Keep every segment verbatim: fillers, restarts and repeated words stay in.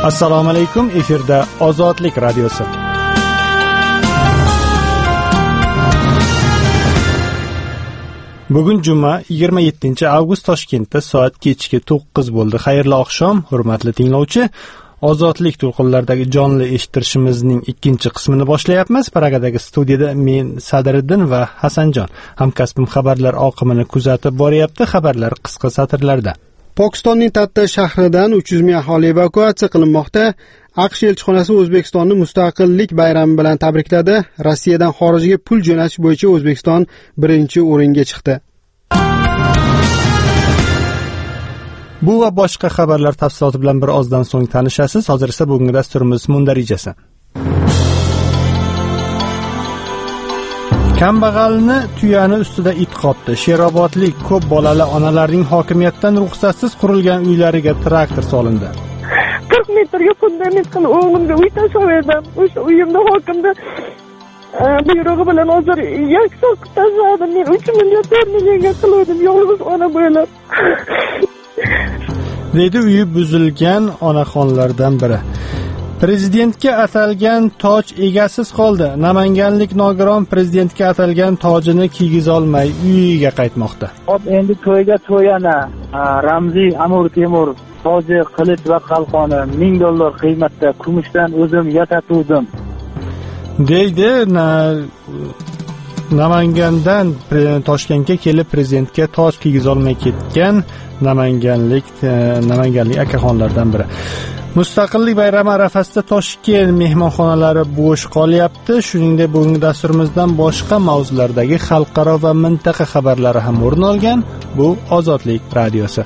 Assalomu alaykum, efirda Ozodlik radiosi. Bugun juma yigirma yettinchi avgust Toshkentda soat kechki to'qqiz bo'ldi. Xayrli oqshom, hurmatli tinglovchi. Ozodlik to'lqinlaridagi jonli eshittirishimizning ikkinchi qismini boshlayapmiz. Pragadagi studiyada men Sadriddin va Hasanjon. Hamkasbim xabarlar oqimini kuzatib boryapti. Xabarlar qisqa satrlarda. Pokistonning Tatta shahridan uch yuz ming aholi evakuatsiya qilinmoqda. AQSh elchixonasi O'zbekistonni mustaqillik bayrami bilan tabrikladi. Rossiyadan xorijga pul jo'natish bo'yicha O'zbekiston birinchi o'ringa chiqdi. Bu va boshqa xabarlar tafsiloti bilan bir ozdan so'ng tanishasiz. Hozir esa bugungi dasturimiz mundarijasi. Kambag'alni tuyani ustida it qopdi. Sherobodlik ko'p bolali onalarning hokimiyatdan ruxsatsiz qurilgan uylariga traktor solindi. qirq metrga fundament qilib o'g'limga uy tashladim. O'sha uyimda hokimda buyrug'i bilan hozir yakson qilib tashladim. Men uch million to'rt millionga qildim yolg'iz ona bo'lib. Dedi uyi buzilgan onaxonlardan biri. Prezidentga atalgan toj egasiz qoldi. Namanganlik nogiron prezidentga atalgan tojini kiygiz olmay uyiga qaytmoqda. Hop endi to'yga to'yana Ramziy Amir Temur toji, qilich va qalqoni ming dollar qiymatda kumushdan o'zim yatatuvdim. Deydi Namangandan Toshkentga kelib prezidentga toj kiygiz olmay ketgan namanganlik namanganlik akaxonlardan biri. Mustaqillik bayrami arafasida Toshkent mehmonxonalari bo'sh qolyapti. Shuningdek, bugungi dasturimizdan boshqa mavzulardagi xalqaro va mintaqa xabarlari ham o'rin olgan. Bu Ozodlik radiosi.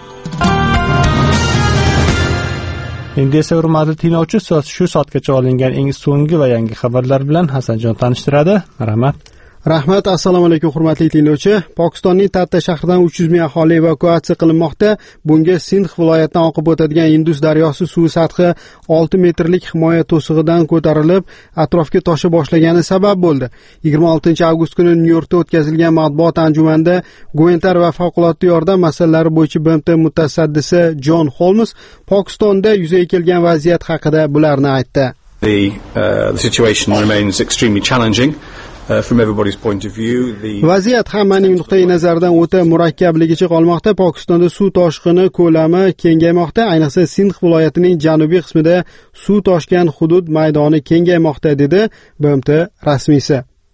Endi esa hurmatli tinglovchi, shu soatgacha olingan eng so'nggi va yangi xabarlar bilan Hasanjon tanishtiradi. Rahmat. Rahmat, assalomu alaykum hurmatli tinglovchi. Pokistonning Tatta shahridan uch yuz ming aholi evakuatsiya qilinmoqda. Bunga Sindh viloyatidan oqib o'tadigan Indus daryosi suvi sathi olti metrlik himoya to'sig'idan ko'tarilib, atrofga tosha boshlagani sabab bo'ldi. yigirma oltinchi avgust kuni Nyu-Yorkda o'tkazilgan matbuot anjumanida gumanitar va favqulodda yordam masalalari bo'yicha B M T mutasaddisi Jon Holmes Pokistonda yuzaga kelgan vaziyat haqida bularni aytdi. The, uh, the situation remains extremely challenging. Uh, from everybody's point of view, the vaziyat hammaning nuqtai nazaridan o'ta murakkabligicha qolmoqda. Pokistonda suv toshqini ko'lami kengaymoqda. Ayniqsa Sindh viloyatining janubiy qismida suv toshgan hudud maydoni kengaymoqda, dedi B M T rasmiysi.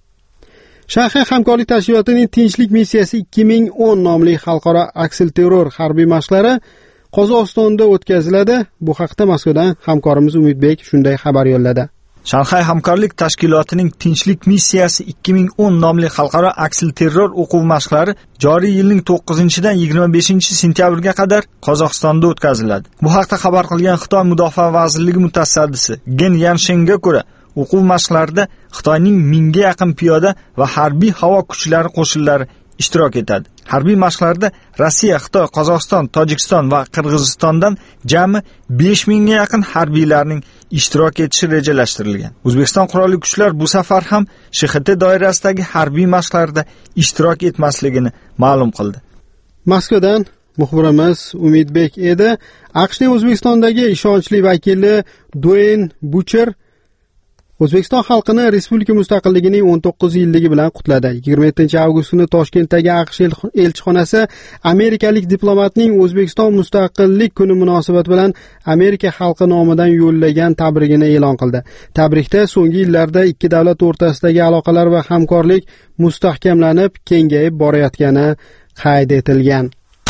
Shanxay hamkorlik tashkilotining Tinchlik missiyasi ikki ming o'n nomli xalqaro aksilterror harbiy mashqlari Qozog'istonda o'tkaziladi. Bu haqda Moskvadan hamkorimiz Umidbek shunday xabar yo'lladi. Shanxay hamkorlik tashkilotining Tinchlik missiyasi ikki ming o'n nomli xalqaro aksilterror o'quv mashqlari joriy yilning to'qqizinchidan yigirma beshinchi sentyabrga qadar Qozog'istonda o'tkaziladi. Bu haqda xabar qilgan Xitoy Mudofaa vazirligi mutasaddisi Gen Yanshenga ko'ra, o'quv mashqlarida Xitoyning mingga yaqin piyoda va harbiy havo kuchlari qo'shinlari ishtirok etadi. Harbiy mashqlarda Rossiya, Xitoy, Qozog'iston, Tojikiston va Qirg'izistondan jami besh mingga yaqin harbiylarning ishtirok etishi rejalashtirilgan. O'zbekiston qurolli kuchlar bu safar ham Sh X T doirasidagi harbiy mashqlarda ishtirok etmasligini ma'lum qildi. Moskvadan muxbirimiz Umidbek edi. AQShning O'zbekistondagi ishonchli vakili Dueyn Bucher O'zbekiston xalqini respublika mustaqilligining o'n to'qqiz yilligi bilan qutladi. yigirma yettinchi avgust kuni Toshkentdagi AQSh elchixonasi amerikalik diplomatning O'zbekiston mustaqillik kuni munosabati bilan Amerika xalqi nomidan yo'llagan tabrigini e'lon qildi. Tabrikda so'nggi yillarda ikki davlat o'rtasidagi aloqalar va hamkorlik mustahkamlanib, kengayib borayotgani qayd etilgan.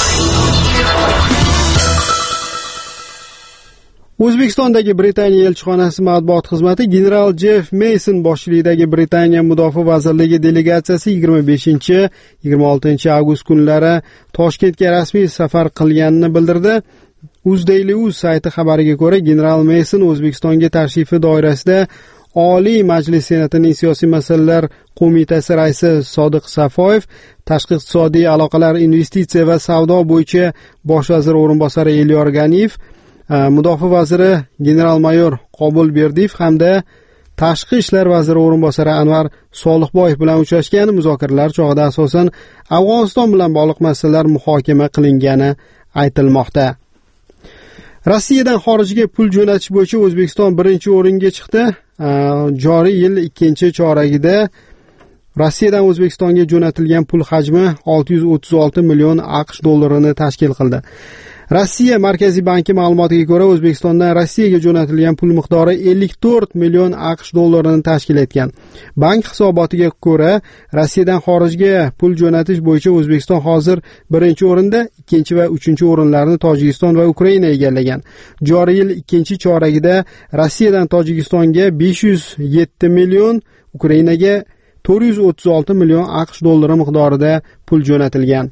O'zbekistondagi Britaniya elchixonasi matbuot xizmati general Jeff Mason boshchiligidagi Britaniya Mudofaa vazirligi delegatsiyasi yigirma beshinchi yigirma oltinchi avgust kunlari Toshkentga rasmiy safar qilganini bildirdi. UzDailyUz sayti xabariga ko'ra, general Mason O'zbekistonga tashrifi doirasida Oliy Majlis Senatining siyosiy masalalar qo'mitasi raisi Sodiq Safoyev, tashqi iqtisodiy aloqalar, investitsiya va savdo bo'yicha bosh vazir o'rinbosari Elyor Ganiyev, Mudofaa vaziri general-mayor Qobul Berdiyev hamda Tashqi ishlar vaziri o'rinbosari Anvar Solihboyev bilan uchrashgan. Muzokaralar chog'ida asosan Afg'oniston bilan bog'liq masalalar muhokama qilingani aytilmoqda. Rossiyadan xorijga pul jo'natish bo'yicha O'zbekiston birinchi o'ringa chiqdi. Joriy yil ikkinchi choragida Rossiyadan O'zbekistonga jo'natilgan pul hajmi olti yuz o'ttiz olti million AQSh dollarini tashkil qildi. Rossiya Markaziy banki ma'lumotiga ko'ra, O'zbekistondan Rossiyaga jo'natilgan pul miqdori ellik to'rt million AQSh dollarini tashkil etgan. Bank hisobotiga ko'ra, Rossiyadan xorijga pul jo'natish bo'yicha O'zbekiston hozir birinchi o'rinda, ikkinchi va uchinchi o'rinlarni Tojikiston va Ukraina egallagan. Joriy yil ikkinchi choragida Rossiyadan Tojikistonga besh yuz yetti million, Ukrainaga to'rt yuz o'ttiz olti million AQSh dollari miqdorida pul jo'natilgan.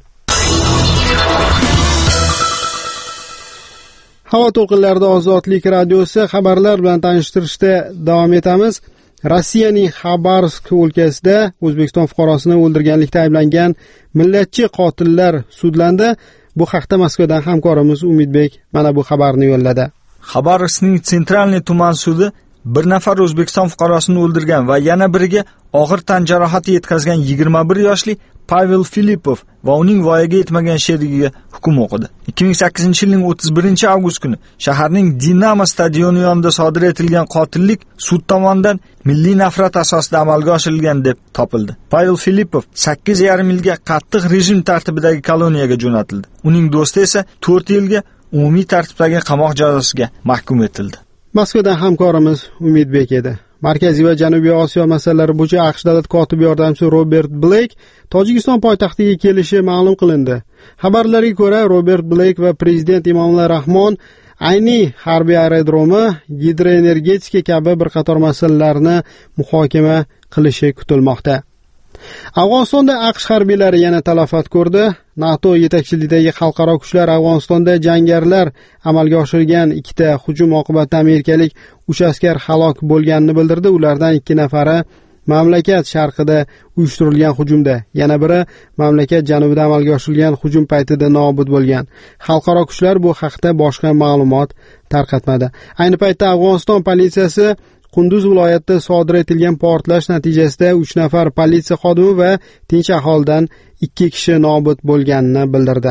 Havo to'lqinlarida Ozodlik radiosi xabarlar bilan tanishtirishda davom etamiz. Rossiyaning Xabarovsk o'lkasida O'zbekiston fuqarosini o'ldirganlikda ayblangan millatchi qotillar sudlandi. Bu haqda Moskvadan hamkorimiz Umidbek mana bu xabarni yo'lladi. Xabarovskning Sentralniy tuman sudi bir nafar O'zbekiston fuqarosini o'ldirgan va yana biriga og'ir tan jarohati yetkazgan yigirma bir yoshli Pavel Filipov va uning voyaga yetmagan sherigiga hukm o'qidi. ikki ming sakkizinchi yilning o'ttiz birinchi avgust kuni shaharning Dinamo stadioni yonida sodir etilgan qotillik sud tomonidan milliy nafrat asosida amalga oshirilgan deb topildi. Pavel Filipov sakkiz yarim yilga qattiq rejim tartibidagi koloniyaga jo'natildi. Uning do'sti esa to'rt yilga umumiy tartibdagi qamoq jazosiga mahkum etildi. Moskvadan hamkorimiz Umidbek edi. Markaziy va Janubiy Osiyo masalalari bo'yicha AQSh davlat kotibi yordamchisi Robert Blake Tojikiston poytaxtiga kelishi ma'lum qilindi. Xabarlarga ko'ra, Robert Blake va prezident Emomali Rahmon Ayni harbiy aerodromi, gidroenergetika kabi bir qator masalalarni muhokama qilishi kutilmoqda. Afg'onistonda AQSh harbiylari yana talafot ko'rdi. NATO yetakchiligidagi xalqaro kuchlar Afg'onistonda jangarilar amalga oshirgan ikkita hujum oqibatida amerikalik uch askar halok bo'lganini bildirdi. Ulardan ikki nafari mamlakat sharqida uyushtirilgan hujumda, yana biri mamlakat janubida amalga oshirilgan hujum paytida nobud bo'lgan. Xalqaro kuchlar bu haqda boshqa ma'lumot tarqatmadi. Ayni paytda Afg'oniston politsiyasi Qunduz viloyatida sodir etilgan portlash natijasida uch nafar politsiya xodimi va tinch aholidan ikki kishi nobud bo'lganini bildirdi.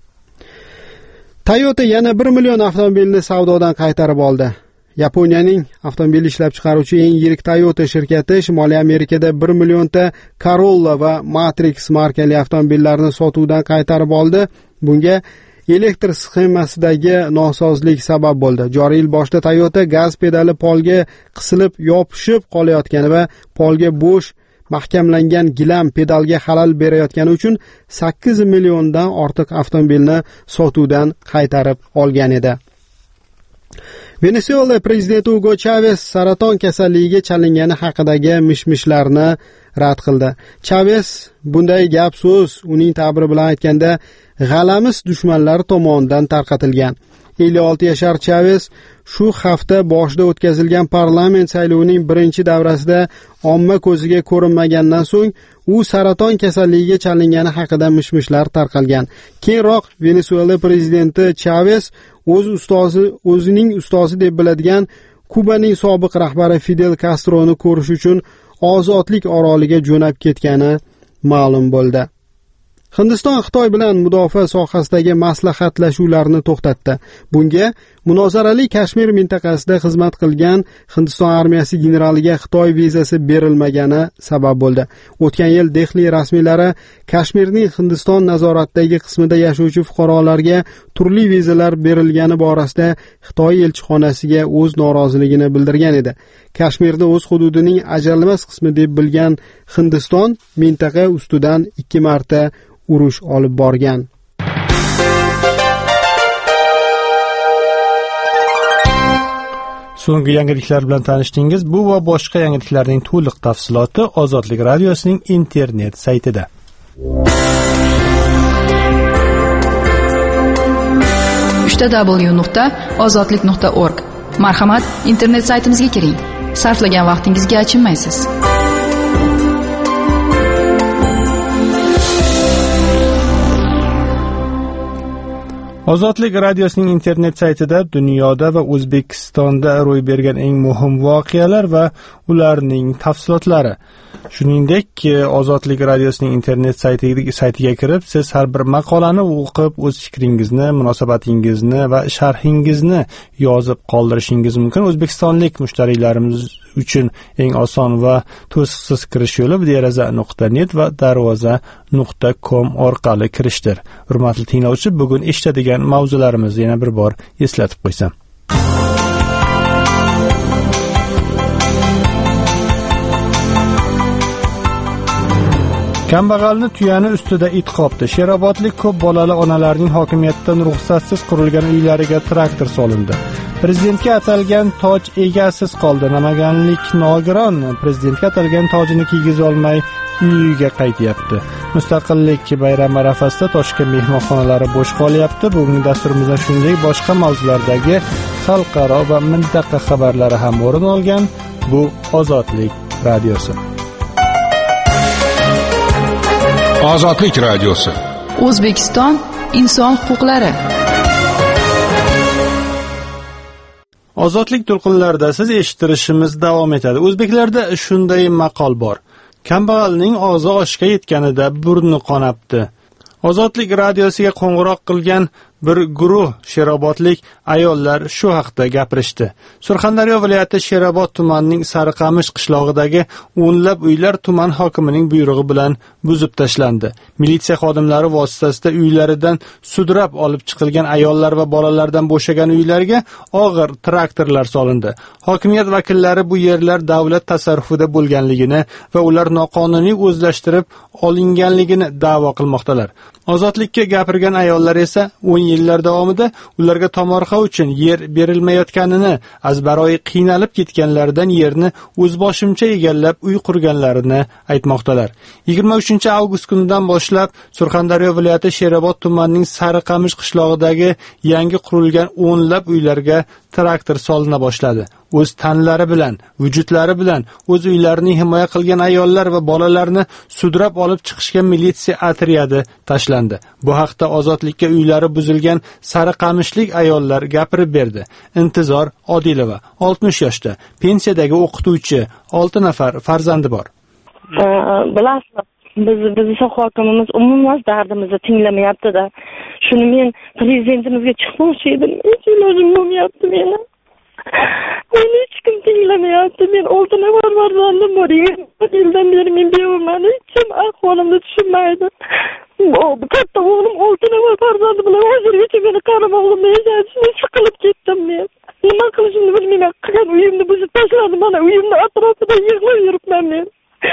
Toyota yana bir million avtomobilni savdodan qaytarib oldi. Yaponiyaning avtomobil ishlab chiqaruvchi eng yirik Toyota shirkati Shimoliy Amerikada bir millionta Corolla va Matrix markali avtomobillarni sotuvdan qaytarib oldi. Bunga elektr sxemasidagi nosozlik sabab bo'ldi. Joriy yil boshida Toyota gaz pedali polga qisilib yopishib qolayotgani va polga bo'sh mahkamlangan gilam pedalga xalal berayotgani uchun sakkiz milliondan ortiq avtomobilni sotuvdan qaytarib olgan edi. Venesuela prezidenti Hugo Chavez saraton kasalligiga chalingani haqidagi mish-mishlarni rad qildi. Chavez bunday gap so'z uning ta'biri bilan aytganda g'alamis dushmanlar tomonidan tarqatilgan. ellik olti yashar Chavez shu hafta boshida o'tkazilgan parlament saylovining birinchi davrasida omma ko'ziga ko'rinmagandan so'ng u saraton kasalligiga chalingani haqida mish-mishlar tarqalgan. Keyinroq Venesuela prezidenti Chavez o'z ustozi o'zining ustozi deb biladigan Kubaning sobiq rahbari Fidel Castroni ko'rish uchun ozodlik oroliga jo'nab ketgani ma'lum bo'ldi. Hindiston Xitoy bilan mudofaa sohasidagi maslahatlashuvlarni to'xtatdi. Bunga munozarali Kashmir mintaqasida xizmat qilgan Hindiston armiyasi generaliga Xitoy vizasi berilmagani sabab bo'ldi. O'tgan yil Dehli rasmiylari Kashmirning Hindiston nazoratidagi qismida yashovchi fuqarolarga turli vizalar berilgani borasida Xitoy elchixonasiga o'z noroziligini bildirgan edi. Kashmirni o'z hududining ajralmas qismi deb bilgan Hindiston mintaqa ustidan ikki marta urush olib borgan. So'nggi yangiliklar bilan tanishdingiz. Bu va boshqa yangiliklarning to'liq tafsiloti Ozodlik radiosining internet saytida. uch ta w nuqta ozodlik nuqta org. Marhamat, internet saytimizga kiring. Sarflagan vaqtingizga achinmaysiz. Ozodlik radiosining internet saytida dunyoda va O'zbekistonda ro'y bergan eng muhim voqealar va ularning tafsilotlari. Shuningdek, Ozodlik radiosining internet saytiga saytiga kirib, siz har bir maqolani o'qib, o'z fikringizni, munosabatingizni va sharhingizni yozib qoldirishingiz mumkin. O'zbekistonlik mushtariylarimiz uchun eng oson va to'siqsiz kirish yo'li deraza nuqta net va darvoza nuqta com orqali kirishdir. Hurmatli tinglovchi, bugun eshitadigan mavzularimizni yana bir bor eslatib qo'ysam. Kambag'alni tuyani ustida it qopdi. Sherobodlik ko'p bolali onalarning hokimiyatdan ruxsatsiz qurilgan uylariga traktor solindi. Prezidentga atalgan toj egasiz qoldi. Namanganlik nogiron prezidentga atalgan tojini kiygizolmay uyiga qaytyapti. Mustaqillik bayrami arafasida Toshkent mehmonxonalari bo'sh qolyapti. Bugungi dasturimizda shunday boshqa mavzulardagi xalqaro va mintaqa xabarlari ham o'rin olgan. Bu Ozodlik radiosi. Ozodlik radiosi. O'zbekiston inson huquqlari. Ozodlik to'lqinlarida siz eshittirishimiz davom etadi. O'zbeklarda shunday maqol bor. Kambag'alning og'zi oshga yetganida burni qonabdi. Ozodlik radiosiga qo'ng'iroq qilgan bir guruh sherobodlik ayollar shu haqda gapirishdi. Surxondaryo viloyati Sherobod tumanining Sariqamish qishlog'idagi o'nlab uylar tuman hokimining buyrug'i bilan buzib tashlandi. Militsiya xodimlari vositasida uylaridan sudrab olib chiqilgan ayollar va bolalardan bo'shagan uylarga og'ir traktorlar solindi. Hokimiyat vakillari bu yerlar davlat tasarrufida bo'lganligini va ular noqonuniy o'zlashtirib olinganligini da'vo qilmoqdalar. Ozodlikka gapirgan ayollar esa o'n yillar davomida ularga tomorqa uchun yer berilmayotganini, azbaroyi qiynalib ketganlaridan yerni o'zboshimcha egallab uy qurganlarini aytmoqdalar. yigirma uchinchi avgust kunidan boshlab Surxondaryo viloyati Sherobod tumanining Sariqamish qishlog'idagi yangi qurilgan o'nlab uylarga traktor solina boshladi. O'z tanlari bilan, vujudlari bilan o'z uylarini himoya qilgan ayollar va bolalarni sudrab olib chiqishga militsiya otryadi tashlandi. Bu haqda Ozodlikka uylari buzilgan Sariqamishlik ayollar gapirib berdi. Intizor Odilova, oltmish yoshda, pensiyadagi o'qituvchi, olti nafar farzandi bor. Bilasizmi, biz bizning hokimimiz umuman dardimizni tinglamayapti-da. Shuni men prezidentimizga chiqmoqchi edim. Hech ilojim bo'lmayapti meni. Meni hech kim tinglamayapti. Men olti nafar farzandim bor. Yildan beri men bevaman. Hech kim ahvolimni tushunmaydi. Katta o'g'lim olti nafar farzandi bilan hozirgacha meni qaramog'imda yashashni siqilib ketdim men. Nima qilishimni bilmayman. Qilgan uyimni buzib tashladim. Mana uyimni atrofida yig'lab yuribman men.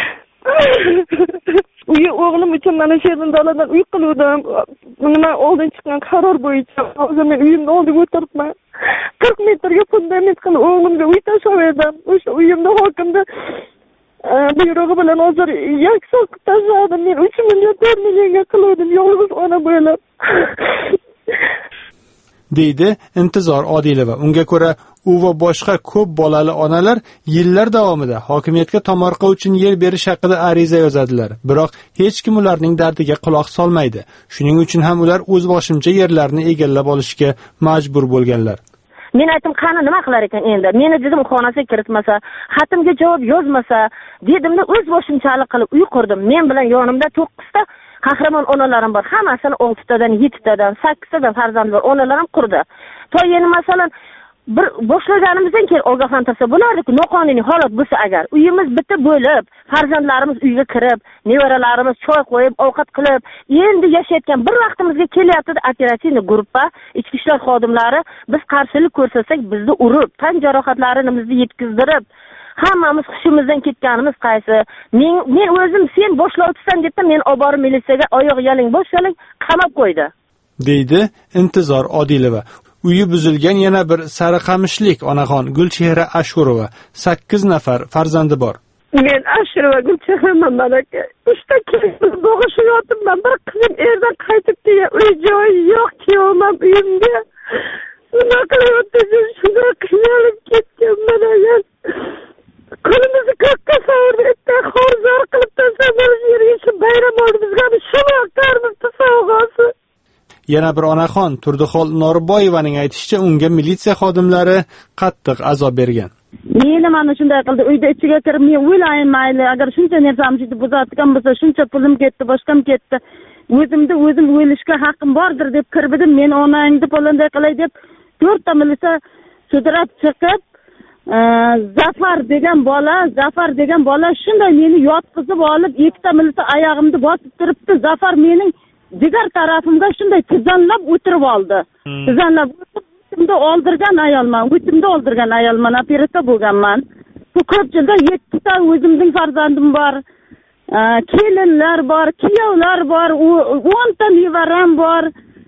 Uy o'g'lim uchun mana shu yerdan daladan uy qiluvdim. Nima oldin chiqqan qaror bo'yicha hozir men uyimni oldiga o'tiribman. qirq metrga fundament qilib o'g'limga uy tashladim. O'sha uyimni hokimda buyrug'i bilan hozir yakson qilib tashladim. Men uch million to'rt millionga qiluvdim yolg'iz ona bo'lib. deydi Intizor Odilova. Unga ko'ra, u va boshqa ko'p bolali onalar yillar davomida hokimiyatga tomorqa uchun yer berish haqida ariza yozadilar. Biroq hech kim ularning dardiga quloq solmaydi. Shuning uchun ham ular o'z boshimcha yerlarni egallab olishga majbur bo'lganlar. Men aytdim, qani nima qilar ekan endi? Meni dedim xonasiga kiritmasa, xatimga javob yozmasa, dedimda o'z boshimchalik qilib uy qurdim. Men bilan yonimda to'qqizta qahramon onalarim bor. Hammasini oltitadan, yettitadan, sakkiztadan farzand bor. Onalarim qurdi. To endi masalan bir boshlaganimizdan keyin ogohlantirsa bo'lardi-ku, noqonuniy holat bo'lsa agar. Uyimiz bitta bo'lib, farzandlarimiz uyga kirib, nevaralarimiz choy qo'yib, ovqat qilib, endi yashayotgan bir vaqtimizga kelyapti operativniy guruhga, ichki ishlar xodimlari biz qarshilik ko'rsasak, bizni urib, tan jarohatlarimizni yetkazdirib, hammamiz hushimizdan ketganimiz qaysi? Men men o'zim sen boshlovchisan debdim, men olib borib militsiyaga oyoq yaling, bosh yaling qamab qo'ydi. deydi Intizor Odilova. Uyi buzilgan yana bir Sariqamishlik onaxon Gulchehra Ashurova, sakkiz nafar farzandi bor. Men Ashurova Gulchehraman malaka. Uchta qiz bo'g'ishayotibman. Bir qizim erdan qaytib kelgan, uy joyi yo'q, kiyomam uyimda. Nima qilyapsiz? Shunday qiynalib ketganman agar. Qo'limizni ko'kka sovurdi, xorzor qilib tashlab yerga shu bayram oldi bizga shu vaqtlarimiz tasavvursi. Yana bir onaxon Turdixol Norboyevaning aytishicha, unga militsiya xodimlari qattiq azob bergan. Meni mana shunday qildi, uyda ichiga kirib, men o'ylayman, mayli, agar shuncha narsamni buzatgan bo'lsa, shuncha pulim ketdi, boshqam ketdi. O'zimda o'zim o'lishga haqqim bordir deb kirbidim. Men onangni qo'linday qilay deb to'rtta militsiya sudrab chiqib, Zafar degan bola, Zafar degan bola shunday meni yotqizib olib, ikkita militsiya oyog'imni bosib turibdi. Zafar mening jigar tarafimga shunday tizanlab o'tirib oldi. Tizanlab o'timda oldirgan ayolman, o'timda oldirgan ayolman, operatsiya bo'lganman. Bu ko'pchilikda yettita o'zimning farzandim bor, kelinlar bor, kuyovlar bor, o'nta nevaram bor.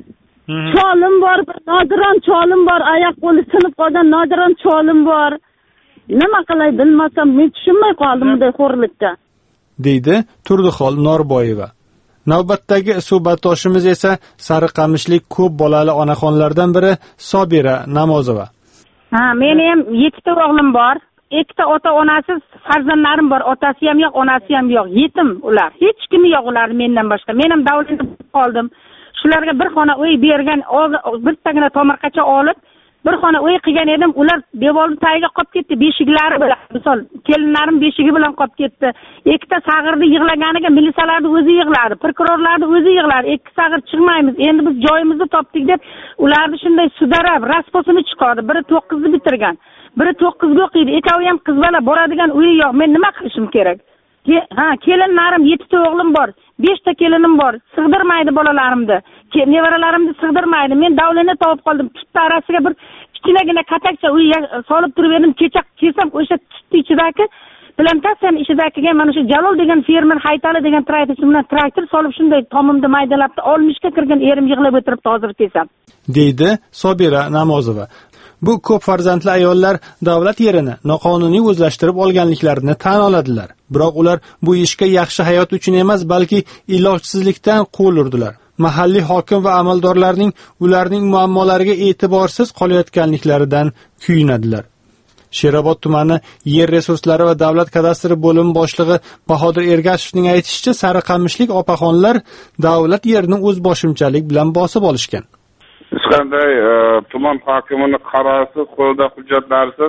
Cholim bor, bir nodiron cholim bor, oyoq qo'li sinib qolgan nodiron cholim bor. Nima qilay bilmasam, men tushunmay qoldim bunday xo'rlikka, deydi Turdixol Norboyeva. Navbatdagi suhbatdoshimiz esa Sariqamishlik ko'p bolali onaxonlardan biri Sobira Namozova. Ha, meni ham yettita o'g'lim bor. Ikkita ota-onasiz farzandlarim bor. Otasi ham yo'q, onasi ham yo'q. Yetim ular. Hech kimi yo'q ular mendan boshqa. Men ham davlatda qoldim. Shularga bir xona uy bergan, bittagina tomirqacha olib, bir xona uy qilgan edim. Ular devorning tagiga qolib ketdi, beshiklari bilan. Misol, kelinlarim beshigi bilan qolib ketdi. Ikkita sag'irni yig'laganiga militsiyalarning o'zi yig'ladi, prokurorlarning o'zi yig'ladi. Ikki sag'ir chiqmaymiz, endi biz joyimizni topdik deb ularni shunday sudarab, rasposini chiqardi. Biri to'qqizni bitirgan, biri to'qqizga o'qiydi. Ikkovi ham qiz bola, boradigan uyi yo'q. Men nima qilishim kerak? Ha, kelinlarim yettita o'g'lim bor, beshta kelinim bor. Sig'dirmaydi bolalarimni. Nevaralarimni sig'dirmaydi. Men davlatni topib qoldim. Tutta arasiga bir kichkinagina katakcha uy solib turib edim. Kecha kesam o'sha tutdi ichidagi plantatsiyaning ichidagi mana shu Jalol degan fermer Haytali degan traktor bilan traktor solib shunday tomimni maydalabdi. oltmishga kirgan erim yig'lab o'tiribdi hozir kesam, deydi Sobira Namozova. Bu ko'p farzandli ayollar davlat yerini noqonuniy o'zlashtirib olganliklarini tan oladilar. Biroq ular bu ishga yaxshi hayot uchun emas, balki ilojsizlikdan qo'l urdilar. Mahalliy hokim va amaldorlarning ularning muammolariga e'tiborsiz qolayotganliklaridan kuyunadilar. Sherobod tumani yer resurslari va davlat kadastri bo'limi boshlig'i Bahodir Ergashevning aytishicha, Sariqamishlik opaxonlar davlat yerini o'z boshimchalik bilan bosib olishgan. Hech qanday tuman hokimining qarorisiz, qo'lda hujjatlarsiz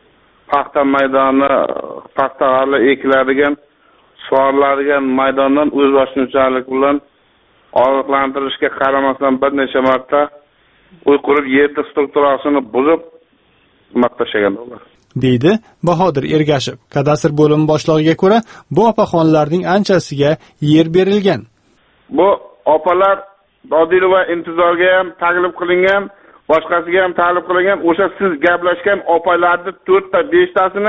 paxta maydoni, paxta g'alla ekiladigan, sug'oriladigan maydondan o'z boshimchalik bilan ogohlantirishga qaramasdan bir necha marta uy qurib, yerni strukturasini buzib maqtashagan ular, deydi Bahodir Ergashev. Kadastr bo'limi boshlig'iga ko'ra, bu opaxonlarning anchasiga yer berilgan. Bu opalar Dodilova intizorga ham taklif qilingan, boshqasiga ham taklif qilingan. O'sha siz gaplashgan opalarning to'rtta beshtasini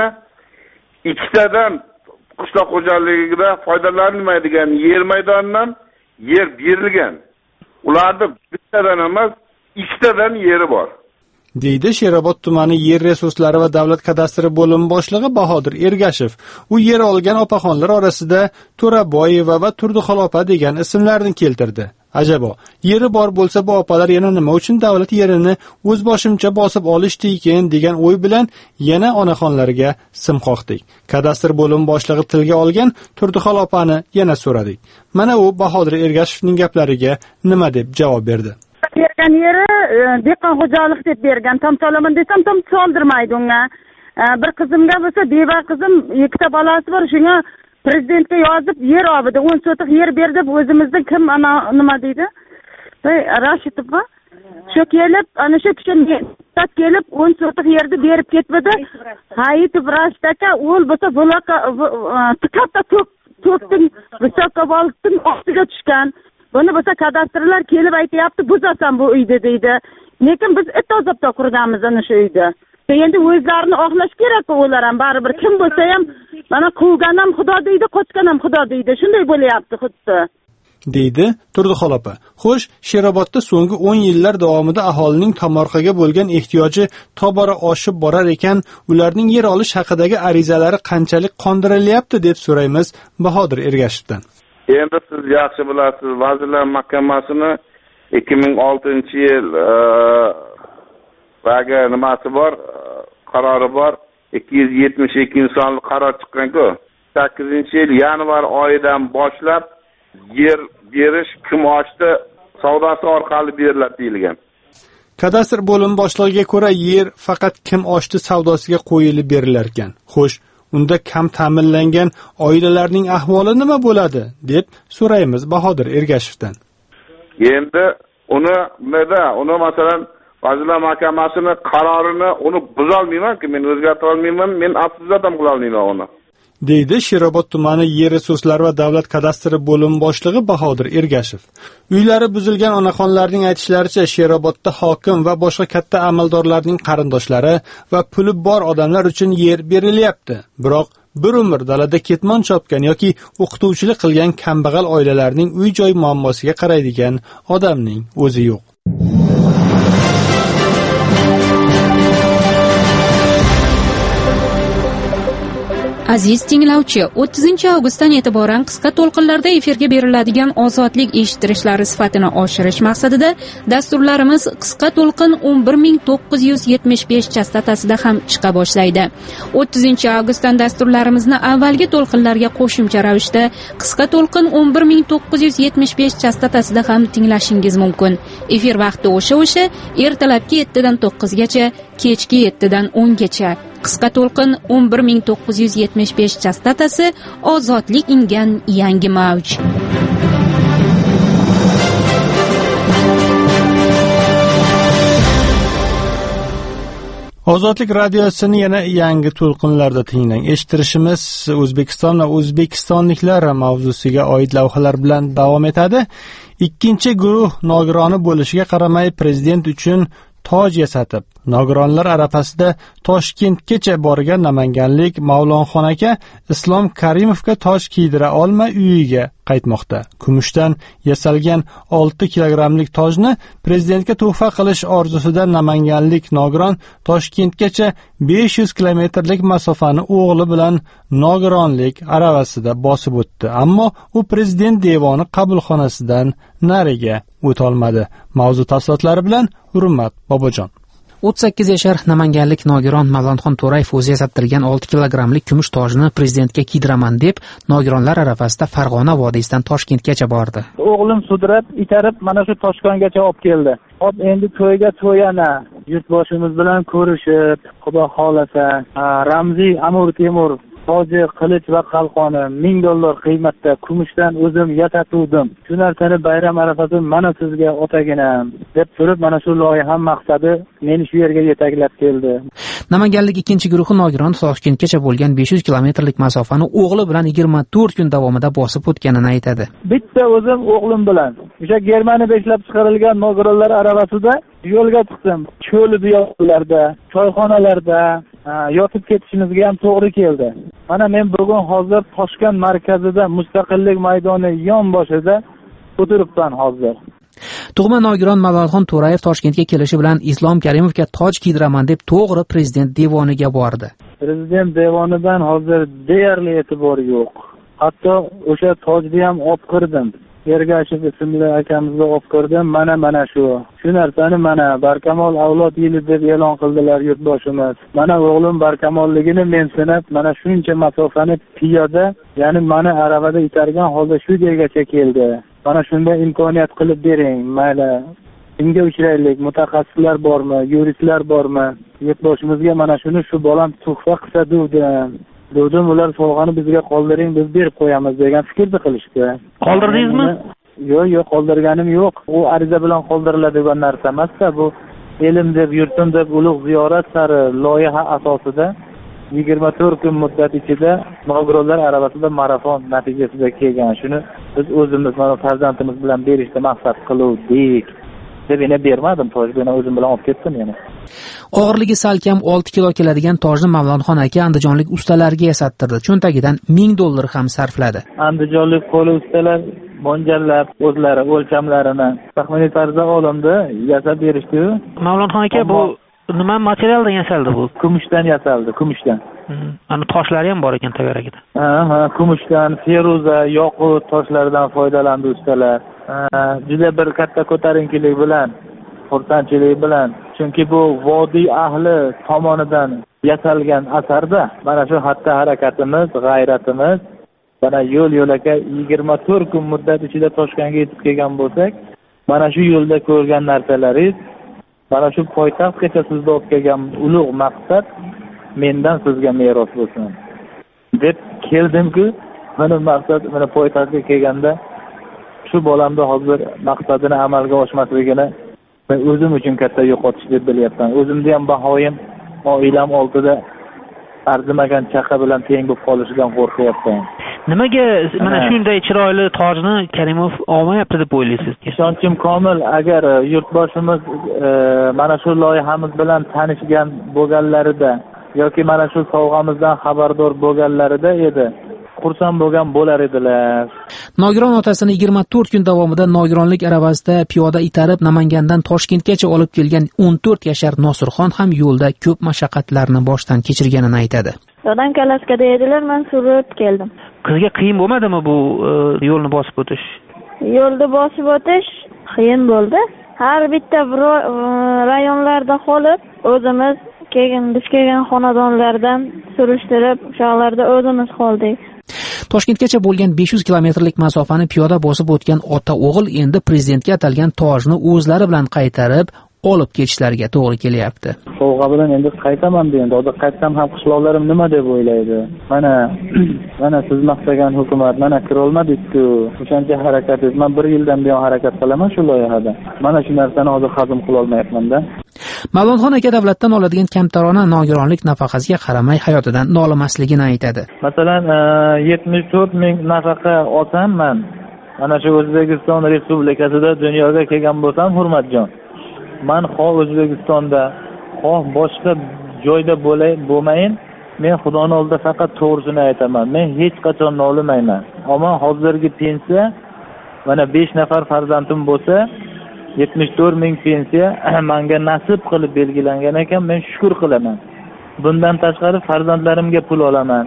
ikkitadan qishloq xo'jaligida foydalanilmaydigan yer maydonidan yer berilgan. Ularning bittadan emas, ikkitadan yeri bor, deydi Sherobod tumani yer resurslari va davlat kadastri bo'limi boshlig'i Bahodir Ergashev. U yer olgan opaxonlar orasida To'raboyeva va Turdixol opa degan ismlarni keltirdi. Ajabo, yeri bor bo'lsa bu opalar yana nima uchun davlat yerini o'z boshimcha bosib olishdi ekan degan o'y bilan yana onaxonlarga sim qoqdik. Kadastr bo'limi boshlig'i tilga olgan Turdixol opani yana so'radik. Mana u Bahodir Ergashevning gaplariga nima deb javob berdi. Bergan yeri dehqon xo'jalik deb bergan. Tom solaman desam tom soldirmaydi unga. Bir qizimga bo'lsa, beva qizim, ikkita bolasi bor, shunga prezidentga yozib yer oldi, o'n sotiq yer berdi. O'zimizda kim ana nima deydi? Voy, Rashidovmi? Shu kelib, ana shu kishi kelib o'n sotiq yerni berib ketdi. Hayitov Rashid aka, o'l bo'lsa buloqa katta to'p to'pning Visokobodning ostiga tushgan. Buni bo'lsa kadastrlar kelib aytayapti, buzasan bu uyni deydi. Lekin biz it azobda qurganmiz ana shu uyda. Endi o'zlarini oqlash kerak ular ham baribir kim bo'lsa ham mana quvgan ham Xudo deydi, qochgan ham Xudo deydi. Shunday bo'layapti xuddi, deydi Turdixol opa. Xo'sh, Sherobodda so'nggi o'n yillar davomida aholining tomorqaga bo'lgan ehtiyoji tobora oshib borar ekan, ularning yer olish haqidagi arizalari qanchalik qondirilyapti deb so'raymiz Bahodir Ergashevdan. Endi siz yaxshi bilasiz, Vazirlar Mahkamasini ikki ming oltinchi yil dagi nimasi bor, qarori bor. ikki yuz yetmish ikkinchi sonli qaror chiqqan-ku. sakkizinchi yil yanvar oyidan boshlab yer berish kim ochdi savdosi orqali beriladi deyilgan. Kadastr bo'lim boshlig'iga ko'ra, yer faqat kim oshdi savdosiga qo'yilib berilar ekan. Xo'sh, unda kam ta'minlangan oilalarning ahvoli nima bo'ladi, deb so'raymiz Bahodir Ergashevdan. Endi uni nima, uni masalan Vazirlar Mahkamasining qarorini uni buza olmayman-ku, men o'zgartira olmayman, men afsusat ham qila olmayman uni. deydi Sherobod tumani yer resurslari va davlat kadastri bo'lim boshlig'i Bahodir Ergashev. Uylari buzilgan onaxonlarning aytishlaricha, Sherobodda hokim va boshqa katta amaldorlarning qarindoshlari va puli bor odamlar uchun yer berilyapti. Biroq bir umr dalada ketmon chopgan yoki o'qituvchilik qilgan kambag'al oilalarning uy-joy muammosiga qaraydigan odamning o'zi yo'q. Aziz tinglovchi, o'ttizinchi avgustdan e'tiboran qisqa to'lqinlarda efirga beriladigan ozodlik eshittirishlari sifatini oshirish maqsadida dasturlarimiz qisqa to'lqin o'n bir ming to'qqiz yuz yetmish besh chastotasida ham chiqa boshlaydi. o'ttizinchi avgustdan dasturlarimizni avvalgi to'lqinlarga qo'shimcha ravishda qisqa to'lqin o'n bir ming to'qqiz yuz yetmish besh chastotasida ham tinglashingiz mumkin. Efir vaqti o'sha-o'sha ertalabki yettidan to'qqizgacha, kechki yettidan o'ngacha. Qisqa to'lqin o'n bir ming to'qqiz yuz yetmish besh chastotasi ozodlik ingan yangi mavj. Ozodlik radiosini yana yangi to'lqinlarda tinglang. Eshittirishimiz O'zbekiston va o'zbekistonliklar mavzusiga oid lavhalar bilan davom etadi. Ikkinchi guruh nogironi bo'lishiga qaramay prezident uchun toj yasatib, nogironlar arafasida Toshkentgacha borgan namanganlik Mavlonxon aka Islom Karimovga toj kiydira olmay uyiga qaytmoqda. Kumushdan yasalgan olti kilogrammlik tojni prezidentga tuhfa qilish orzusida namanganlik nogiron Toshkentgacha besh yuz kilometrlik masofani o'g'li bilan nogironlik aravasida bosib o'tdi. Ammo u prezident devoni qabulxonasidan nariga o'tolmadi. Mavzu tafsilotlari bilan Hurmat Bobojon. o'ttiz sakkiz yashar namanganlik nogiron Mavlonxon To'rayev o'zi yasattirgan olti kilogrammlik kumush tojni prezidentga kiydiraman deb nogironlar arafasida Farg'ona vodiysidan Toshkentgacha bordi. O'g'lim sudrab, itarib mana shu Toshkentgacha olib keldi. Hop endi to'yga to'yana, yurtboshimiz bilan ko'rishib, Xudo xolasa, Ramziy Amur Temur toji, qilich va qalqoni ming dollar qiymatda kumushdan o'zim yatatuvdim. Shu narsani bayram arafasida mana sizga otaginam deb turib, mana shu loyiha maqsadi meni shu yerga yetaklab keldi. Namanganlik ikkinchi guruhi nogiron Toshkentgacha bo'lgan besh yuz kilometrlik masofani o'g'li bilan yigirma to'rt kun davomida bosib o'tganini aytadi. Bitta o'zim o'g'lim bilan o'sha Germaniyada ishlab chiqarilgan nogironlar aravasida yo'lga chiqdim. Cho'l buyoqlarda, choyxonalarda yotib ketishimizga ham to'g'ri keldi. Mana men bugun hozir Toshkent markazida Mustaqillik maydoni yon boshida o'tiribman hozir. Tug'ma nogiron Mavlonxon To'rayev Toshkentga kelishi bilan Islom Karimovga toj kiydiraman deb to'g'ri prezident devoniga bordi. Prezident devonidan hozir deyarli e'tibor yo'q. Hatto o'sha tojni ham olib kirdim. Ergashev ismli akamizga olib kirdim. Mana mana shu. Shu narsani mana Barkamol avlod yili deb e'lon qildilar yurtboshimiz. Mana o'g'lim barkamolligini men sinab, mana shuncha masofani piyoda, ya'ni mana aravada itargan holda shu yergacha keldi. Mana shunda imkoniyat qilib bering. Mayli. Kimga uchraylik? Mutaxassislar bormi? Yuristlar bormi? Yurtboshimizga mana shuni shu bolam tuhfa qilsa devdim. Devdim, ular sovg'ani bizga qoldiring, biz berib qo'yamiz degan fikrni qilishdi. Qoldirdingizmi? Yo'q, yo'q, qoldirganim yo'q. U ariza bilan qoldiriladigan narsa emas-da, bu elim deb, yurtim deb ulug' ziyorat sari loyiha asosida yigirma to'rt kun muddat ichida nogironlar aravasida marafon natijasida kelgan. Shuni biz o'zimiz mana farzandimiz bilan berishni maqsad qiluvdik. deb yana bermadim, tojni o'zim bilan olib ketdim yana. Og'irligi salkam olti kilo keladigan tojni Mavlonxon aka andijonlik ustalarga yasattirdi. Cho'ntagidan ming dollar ham sarfladi. Andijonlik qo'li ustalar mo'ljallab o'zlari o'lchamlarini taxminiy tarzda olindi, yasab berishdi. Mavlonxon aka, bu nima materialdan yasaldi bu? Kumushdan yasaldi, kumushdan. Ana toshlari ham bor ekan tagaragida. Ha, ha, kumushdan, feruza, yoqut toshlaridan foydalandi ustalar. Juda bir katta ko'tarinkilik bilan, xursandchilik bilan, chunki bu vodiy ahli tomonidan yasalgan asarda mana shu xatti harakatimiz, g'ayratimiz, mana yo'l yo'laka yigirma to'rt kun muddat ichida Toshkentga yetib kelgan bo'lsak, mana shu yo'lda ko'rgan narsalaringiz, mana shu poytaxtgacha sizga olib kelgan ulug' maqsad mendan sizga meros bo'lsin deb keldim-ku, mana maqsad mana poytaxtga kelganda shu bolamda hozir maqsadini amalga oshmasligini men o'zim uchun katta yo'qotish deb bilyapman. O'zimda ham bahoyim oilam oldida arzimagan chaqa bilan teng bo'lib qolishidan qo'rqyapman. Nimaga mana shunday chiroyli tojni Karimov olmayapti deb o'ylaysiz? Ishonchim komil, agar yurtboshimiz e, mana shu loyihamiz bilan tanishgan bo'lganlarida yoki mana shu sovg'amizdan xabardor bo'lganlarida edi, xursand bo'lgan bo'lar edilar. Nogiron otasini yigirma to'rt kun davomida nogironlik aravasida piyoda itarib Namangandan Toshkentgacha olib kelgan o'n to'rt yashar Nosirxon ham yo'lda ko'p mashaqqatlarni boshdan kechirganini aytadi. Dadam kalaskada edilar, men surib keldim. Qizga qiyin bo'lmadimi bu e, yo'lni bosib o'tish? Yo'lni bosib o'tish qiyin bo'ldi. Har bitta rayonlarda qolib, o'zimiz kelgan, biz kelgan xonadonlardan surishtirib, o'shalarda o'zimiz qoldik. Toshkentgacha bo'lgan besh yuz kilometrlik masofani piyoda bosib o'tgan ota-o'g'il endi prezidentga atalgan tojni o'zlari bilan qaytarib olib ketishlariga to'g'ri kelyapti. Sovg'a bilan endi qaytaman endi. Hozir qaytsam ham qishloqlarim nima deb o'ylaydi? Mana mana siz maqtagan hukumat mana kira olmadik-ku. O'shancha harakat etdim. Men bir yildan buyon harakat qilaman shu loyihada. Mana shu narsani hozir hazm qila olmayapman-da. Mavlonxon aka davlatdan oladigan kamtarona nogironlik nafaqasiga qaramay hayotidan nolimasligini aytadi. Masalan, yetmish to'rt ming nafaqa olsam men, mana shu O'zbekiston Respublikasida dunyoga kelgan bo'lsam, Hurmatjon, men xoh O'zbekistonda, xoh boshqa joyda bo'lay, bo'lmayin, men Xudoning oldida faqat to'g'risini aytaman. Men hech qachon nolimayman. Ammo hozirgi pensiya mana besh nafar farzandim bo'lsa, yetmish to'rt ming pensiya menga nasib qilib belgilangan ekan, men shukr qilaman. Bundan tashqari farzandlarimga pul olaman.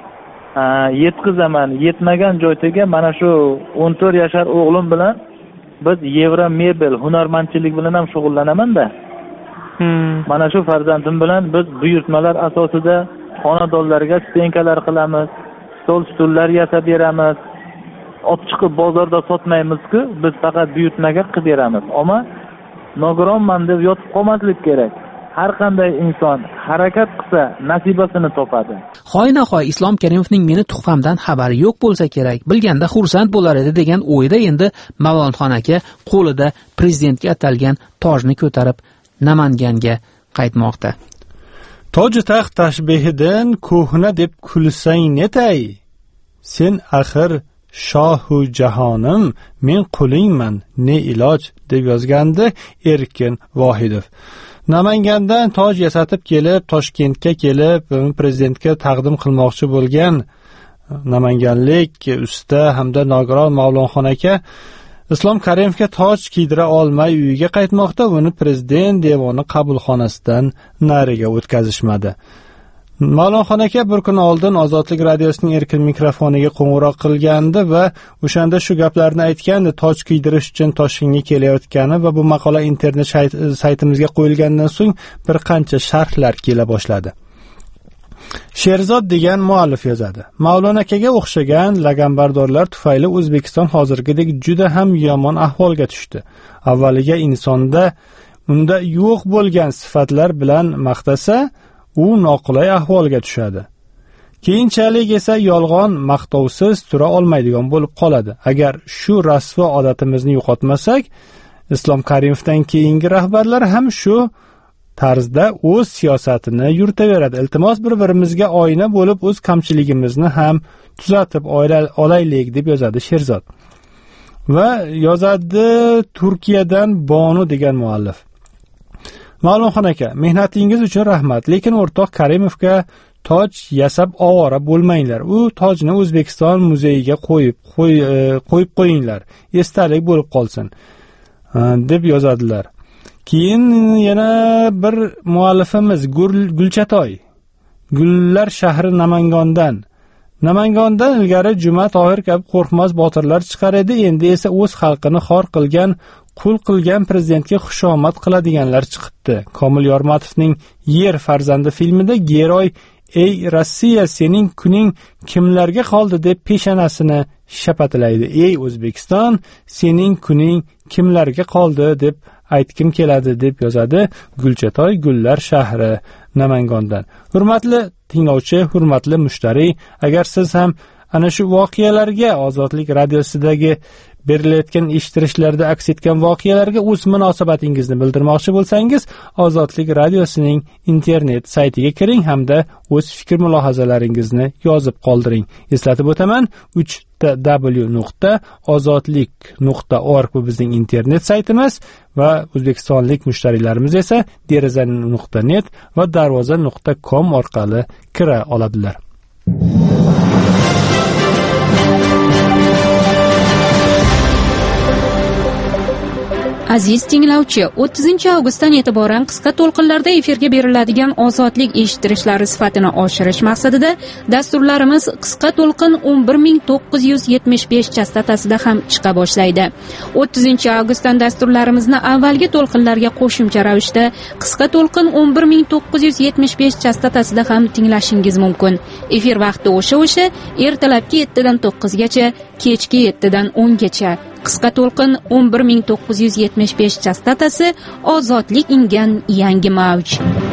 Yetqizaman, yetmagan joyga mana shu o'n to'rt yashar o'g'lim bilan biz Yevro mebel hunarmandchilik bilan ham shug'ullanaman-da. Hmm. Mana shu farzandim bilan biz buyurtmalar asosida xonadonlarga stenkalar qilamiz, stol stullar yasab beramiz. Olib chiqib bozorda sotmaymiz-ku, biz faqat buyurtmaga qilib beramiz. Ammo nogironman deb yotib qolmaslik kerak. Har qanday inson harakat qilsa nasibasini topadi. Xoynahoy Islom Karimovning meni tuhfamdan xabari yo'q bo'lsa kerak, bilganda xursand bo'lar edi degan o'yda endi Mavlonxon aka qo'lida prezidentga atalgan tojni ko'tarib Namanganga qaytmoqda. Toji taxt tashbihidan ko'hna deb kulsang netay? Sen axir shohu jahonim, men qulingman, ne iloj deb yozgandi Erkin Vohidov. Namangandan toj yasatib kelib, Toshkentga kelib, prezidentga taqdim qilmoqchi bo'lgan namanganlik usta hamda nogiron Mavlonxon aka Islom Karimovga toj kiydira olmay uyiga qaytmoqda, uni prezident devoni qabulxonasidan nariga o'tkazishmadi. Mavlonxon aka bir kun oldin Ozodlik radiosining erkin mikrofoniga qo'ng'iroq qilgandi va o'shanda shu gaplarni aytgandi. Toj kiydirish uchun Toshkentga kelayotgani va bu maqola internet saytimizga qo'yilgandan so'ng bir qancha sharhlar kela boshladi. Sherzod degan muallif yozadi. Mavlon akaga o'xshagan laganbardorlar tufayli O'zbekiston hozirgidek juda ham yomon ahvolga tushdi. Avvaliga insonda unda yo'q bo'lgan sifatlar bilan maqtasa, u noqulay ahvolga tushadi. Keyinchalik esa yolg'on maqtovsiz tura olmaydigan bo'lib qoladi. Agar shu rasvo odatimizni yo'qotmasak, Islom Karimovdan keyingi rahbarlar ham shu tarzda o'z siyosatini yuritaveradi. Iltimos bir-birimizga oyna bo'lib o'z kamchiligimizni ham tuzatib olaylik deb yozadi Sherzod. Va yozadi Turkiyadan Bonu degan muallif. Mavlonxon aka, mehnatingiz uchun rahmat, lekin o'rtoq Karimovga toj yasab ovora bo'lmanglar. U tojni O'zbekiston muzeyiga qo'yib qo'yib qo'yinglar. Esdalik bo'lib qolsin deb yozadilar. Keyin yana bir muallifimiz Gulchatoy. Gullar shahri Namangandan. Namangandan ilgari Juma Tohir kabi qo'rqmas botirlar chiqar edi, endi esa o'z xalqini xor qilgan, qul qilgan prezidentga xushomad qiladiganlar chiqibdi. Komil Yormatovning Yer farzandi filmida Geroy ey Rossiya, sening kuning kimlarga qoldi deb peshonasini shapatilaydi. Ey O'zbekiston, sening kuning kimlarga qoldi deb aytkim keladi, deb yozadi Gulchatoy Gullar shahri, Namangandan. Hurmatli tinglovchi, hurmatli mushtariy, agar siz ham ana shu voqealarga, Ozodlik radiosidagi berilayotgan eshittirishlarda aks etgan voqealarga o'z munosabatingizni bildirmoqchi bo'lsangiz, Ozodlik radiosining internet saytiga kiring hamda o'z fikr mulohazalaringizni yozib qoldiring. Eslatib o'taman, uch w nuqta ozodlik nuqta org bu bizning internet saytimiz va o'zbekistonlik mushtariylarimiz esa deraza nuqta net va darvoza nuqta com orqali kira oladilar. Aziz tinglovchi, o'ttizinchi avgustdan e'tiboran qisqa to'lqinlarda efirga beriladigan ozodlik eshittirishlari sifatini oshirish maqsadida dasturlarimiz qisqa to'lqin o'n bir ming to'qqiz yuz yetmish besh chastotasida ham chiqa boshlaydi. o'ttizinchi avgustdan dasturlarimizni avvalgi to'lqinlarga qo'shimcha ravishda qisqa to'lqin o'n bir ming to'qqiz yuz yetmish besh chastotasida ham tinglashingiz mumkin. Efir vaqti o'sha-o'sha ertalabki yettidan to'qqizgacha, kechki yettidan o'ngacha. Qisqa to'lqin o'n bir ming to'qqiz yuz yetmish besh chastotasi ozodlik ingan yangi mavj.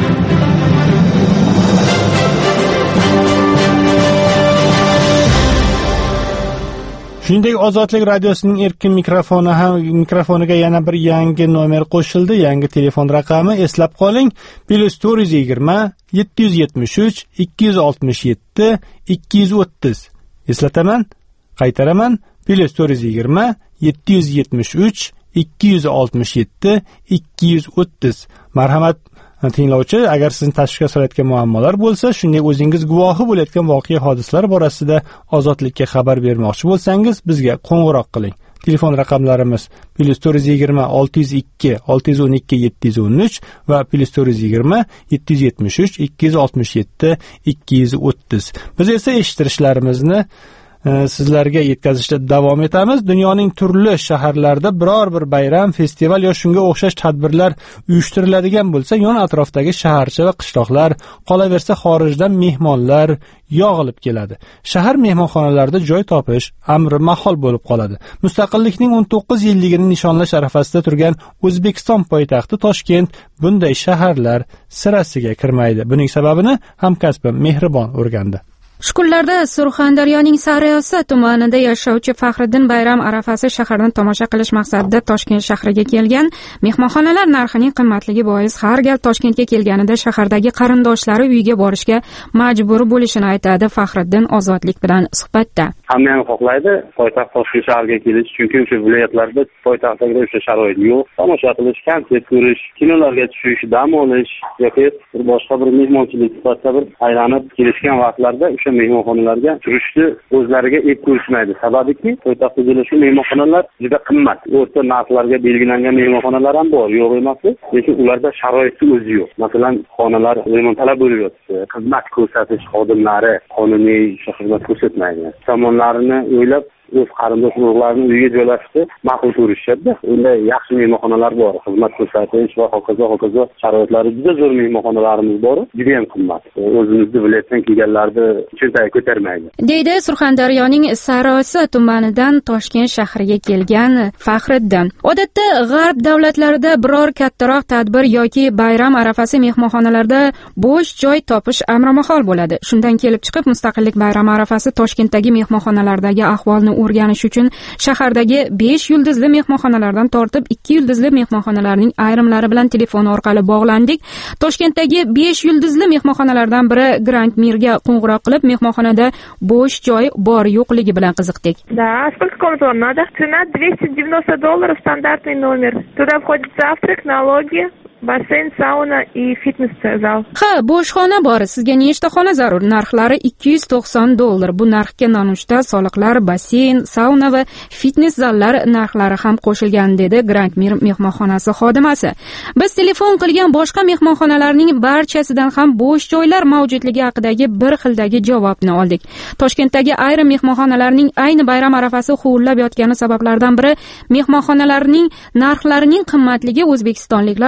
Shuningdek, Ozodlik radiosining erkin mikrofoni ham mikrofoniga yana bir yangi nomer qo'shildi. Yangi telefon raqami eslab qoling: plus to'rt yuz yigirma yetti yuz yetmish uch ikki yuz oltmish yetti ikki yuz o'ttiz. Eslataman, qaytaraman: plus to'rt yuz yigirma yetti yuz yetmish uch ikki yuz oltmish yetti ikki yuz o'ttiz. Marhamat tinglovchi, agar sizni tashvishga solayotgan muammolar bo'lsa, shunday o'zingiz guvohi bo'layotgan voqea hodisalar borasida ozodlikka xabar bermoqchi bo'lsangiz, bizga qo'ng'iroq qiling. Telefon raqamlarimiz plus to'rt yuz yigirma olti yuz ikki olti yuz o'n ikki yetti yuz o'n uch va plus to'rt yuz yigirma yetti yuz yetmish uch ikki yuz oltmish yetti ikki yuz o'ttiz. Biz esa eshittirishlarimizni sizlarga yetkazishda davom etamiz. Dunyoning turli shaharlarida biror bir bayram, festival yo shunga o'xshash tadbirlar uyushtiriladigan bo'lsa, yon atrofdagi shaharcha va qishloqlar, qolaversa xorijdan mehmonlar yog'ilib keladi. Shahar mehmonxonalarida joy topish amri mahol bo'lib qoladi. Mustaqillikning o'n to'qqiz yilligini nishonlash arafasida turgan O'zbekiston poytaxti Toshkent bunday shaharlar sirasiga kirmaydi. Buning sababini hamkasbim Mehribon o'rgandi. Shu kunlarda Surxondaryoning Sariosiyo tumanida yashovchi Faxriddin bayram arafasi shaharni tomosha qilish maqsadida Toshkent shahriga kelgan. Mehmonxonalar narxining qimmatligi bois har gal Toshkentga kelganida shahardagi qarindoshlari uyiga borishga majbur bo'lishini aytadi Faxriddin Ozodlik bilan suhbatda. Hamma ham xohlaydi poytaxt Toshkent shahriga kelish, chunki o'sha viloyatlarda poytaxtda o'sha sharoit yo'q. Tomosha qilish, konsert ko'rish, kinolarga tushish, dam olish yoki boshqa bir mehmonchilik sifatida bir aylanib kelishgan vaqtlarda mehmonxonalarga turishni o'zlariga ep ko'rishmaydi. Sababiki poytaxtda joylashgan mehmonxonalar juda qimmat. O'rta narxlarga belgilangan mehmonxonalar ham bor, yo'q emas, lekin ularda sharoitning o'zi yo'q. Masalan, xonalar remontlar bo'lib yotibdi. Xizmat ko'rsatish xodimlari qonuniy xizmat ko'rsatmaydi. Tomonlarini o'ylab o'z qarindosh urug'larini uyiga joylashishni ma'qul ko'rishadi. Unda yaxshi mehmonxonalar bor, xizmat ko'rsatish va hokazo hokazo sharoitlari juda zo'r mehmonxonalarimiz bor, juda ham qimmat. O'zimizni viloyatdan kelganlarni cho'ntagi ko'tarmaydi. Deydi Surxondaryoning Sariosiyo tumanidan Toshkent shahriga kelgan Faxriddin. Odatda g'arb davlatlarida biror kattaroq tadbir yoki bayram arafasi mehmonxonalarda bo'sh joy topish amrimahol bo'ladi. Shundan kelib chiqib Mustaqillik bayrami arafasi Toshkentdagi mehmonxonalardagi ahvolni o'rganish uchun shahardagi besh yulduzli mehmonxonalardan tortib ikki yulduzli mehmonxonalarning ayrimlari bilan telefon orqali bog'landik. Toshkentdagi besh yulduzli mehmonxonalardan biri Grand Mirga qo'ng'iroq qilib, mehmonxonada bo'sh joy bor yo'qligi bilan qiziqdik. Да, сколько комнат надо? Цена двести девяносто долларов, стандартный номер. Туда входит завтрак, налоги, basseyn, sauna и fitness-zal. Ha, bo'sh xona bor. Sizga nechta xona zarur? Narxlari ikki yuz to'qson dollar. Bu narxga nonushta, soliqlar, basseyn, sauna va fitness zallar narxlari ham qo'shilgan, dedi Grand Mir mehmonxonasi xodimasi. Biz telefon qilgan boshqa mehmonxonalarning barchasidan ham bo'sh joylar mavjudligi haqidagi bir xildagi javobni oldik. Toshkentdagi ayrim mehmonxonalarning ayni bayram arafasi huvullab yotgani sabablardan biri mehmonxonalarning narxlarining qimmatligi o'zbekistonliklar cho'ntagiga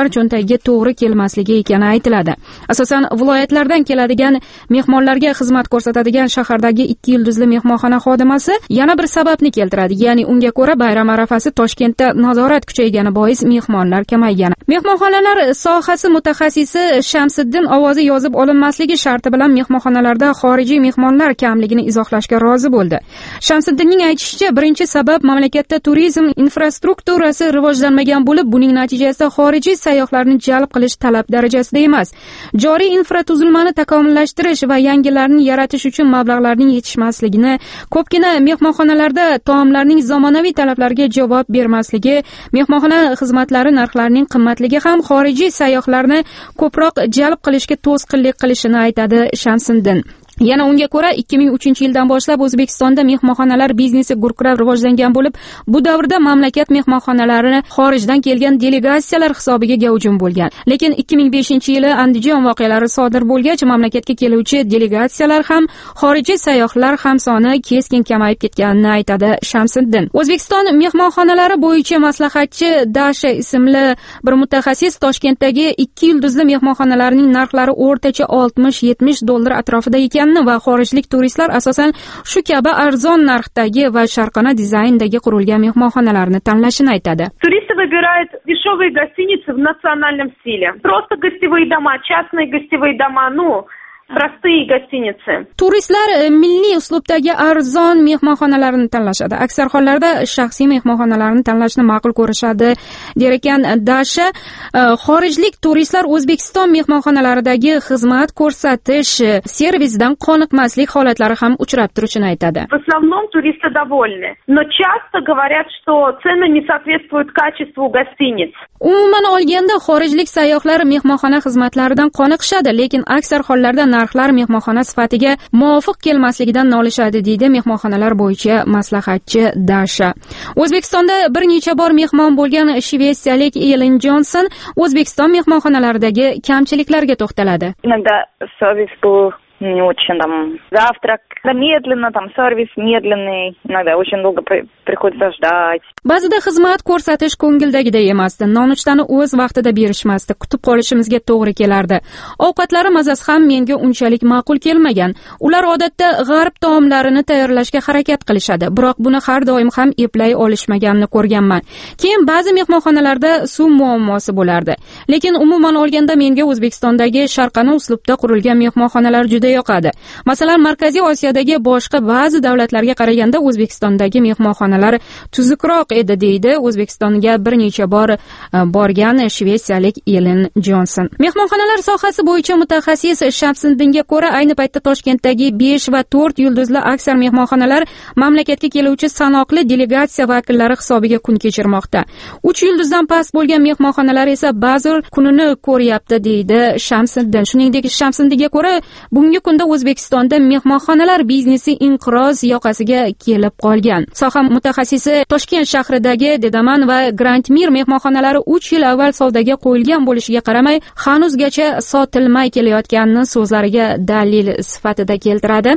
tartiblariga to'g'ri kelmasligi ekani aytiladi. Asosan viloyatlardan keladigan mehmonlarga xizmat ko'rsatadigan shahardagi ikki yulduzli mehmonxona xodimasi yana bir sababni keltiradi, ya'ni unga ko'ra bayram arafasi Toshkentda nazorat kuchaygani bois mehmonlar kamaygani. Mehmonxonalar sohasi mutaxassisi Shamsiddin ovozi yozib olinmasligi sharti bilan mehmonxonalarda xorijiy mehmonlar kamligini izohlashga rozi bo'ldi. Shamsiddinning aytishicha, birinchi sabab mamlakatda turizm infrastrukturasi rivojlanmagan bo'lib, buning natijasida xorijiy sayyohlarni jalb qilish talab darajasida emas. Joriy infratuzilmani takomillashtirish va yangilarni yaratish uchun mablag'larning yetishmasligini, ko'pgina mehmonxonalarda taomlarning zamonaviy talablarga javob bermasligi, mehmonxona xizmatlari narxlarining qimmatligi ham xorijiy sayyohlarni ko'proq jalb qilishga to'sqinlik qilishini aytadi Shamsiddin. Yana unga ko'ra ikki ming uchinchi yildan boshlab O'zbekistonda mehmonxonalar biznesi gurkirab rivojlangan bo'lib, bu davrda mamlakat mehmonxonalarini xorijdan kelgan delegatsiyalar hisobiga gavjum bo'lgan. Lekin ikki ming beshinchi yili Andijon voqealari sodir bo'lgach, mamlakatga keluvchi delegatsiyalar ham, xorijiy sayyohlar ham soni keskin kamayib ketganini aytadi Shamsiddin. O'zbekiston mehmonxonalari bo'yicha maslahatchi Dasha ismli bir mutaxassis Toshkentdagi ikki yulduzli mehmonxonalarning narxlari o'rtacha oltmish yetmish dollar atrofida ekan va xorijlik turistlar asosan shu kabi arzon narxdagi va sharqona dizayndagi qurilgan mehmonxonalarni tanlashini aytadi. Туристы выбирают дешевые гостиницы в национальном стиле. Просто гостевые дома, частные гостевые дома, ну, простые гостиницы. Turistlar milliy uslubdagi arzon mehmonxonalarni tanlashadi. Aksar hollarda shaxsiy mehmonxonalarni tanlashni ma'qul ko'rishadi, der ekan Dasha. Xorijlik turistlar O'zbekiston mehmonxonalaridagi xizmat ko'rsatish servisidan qoniqmaslik holatlari ham uchrab turishini aytadi. В основном туристы довольны, но часто говорят, что цены не соответствуют качеству гостиниц. Umuman olganda xorijlik sayyohlar mehmonxona xizmatlaridan qoniqishadi, lekin aksar hollarda narxlar mehmonxona sifatiga muvofiq kelmasligidan nolishadi, deydi mehmonxonalar bo'yicha maslahatchi Dasha. O'zbekistonda bir necha bor mehmon bo'lgan shvetsiyalik Ellen Johnson O'zbekiston mehmonxonalaridagi kamchiliklarga to'xtaladi. Иногда сервис был не очень, там, завтрак медленно, там, сервис медленный, иногда очень долго приходится ждать. Ba'zida xizmat ko'rsatish ko'ngildagidek emasdi. Nonuchtani o'z vaqtida berishmasdi. Kutib qolishimizga to'g'ri kelardi. Ovqatlari mazasi ham menga unchalik ma'qul kelmagan. Ular odatda g'arb taomlarini tayyorlashga harakat qilishadi, biroq buni har doim ham eplay olishmaganini ko'rganman. Keyin ba'zi mehmonxonalarda suv muammosi bo'lardi. Lekin umuman olganda menga O'zbekistondagi sharqona uslubda qurilgan mehmonxonalar juda yoqadi. Masalan, Markaziy Osiyodagi boshqa ba'zi davlatlarga qaraganda O'zbekistondagi mehmonxonalar tuzukroq edi, deydi O'zbekistonga bir necha bor borgan shvetsiyalik Ellen Johnson. Mehmonxonalar sohasi bo'yicha mutaxassis Shamsiddinga ko'ra, ayni paytda Toshkentdagi besh va to'rt yulduzli aksar mehmonxonalar mamlakatga keluvchi sanoqli delegatsiya vakillari hisobiga kun kechirmoqda. uch yulduzdan past bo'lgan mehmonxonalar esa ba'zi kunini ko'ryapti, deydi Shamsiddin. Shuningdek, Shamsiddinga ko'ra, bunga kunda O'zbekistonda mehmonxonalar biznesi inqiroz yoqasiga kelib qolgan. Soha mutaxassisi Toshkent shahridagi Dedaman va Grand Mir mehmonxonalari uch yil avval savdoga qo'yilgan bo'lishiga qaramay, hanuzgacha sotilmay kelayotganini so'zlariga dalil sifatida keltiradi.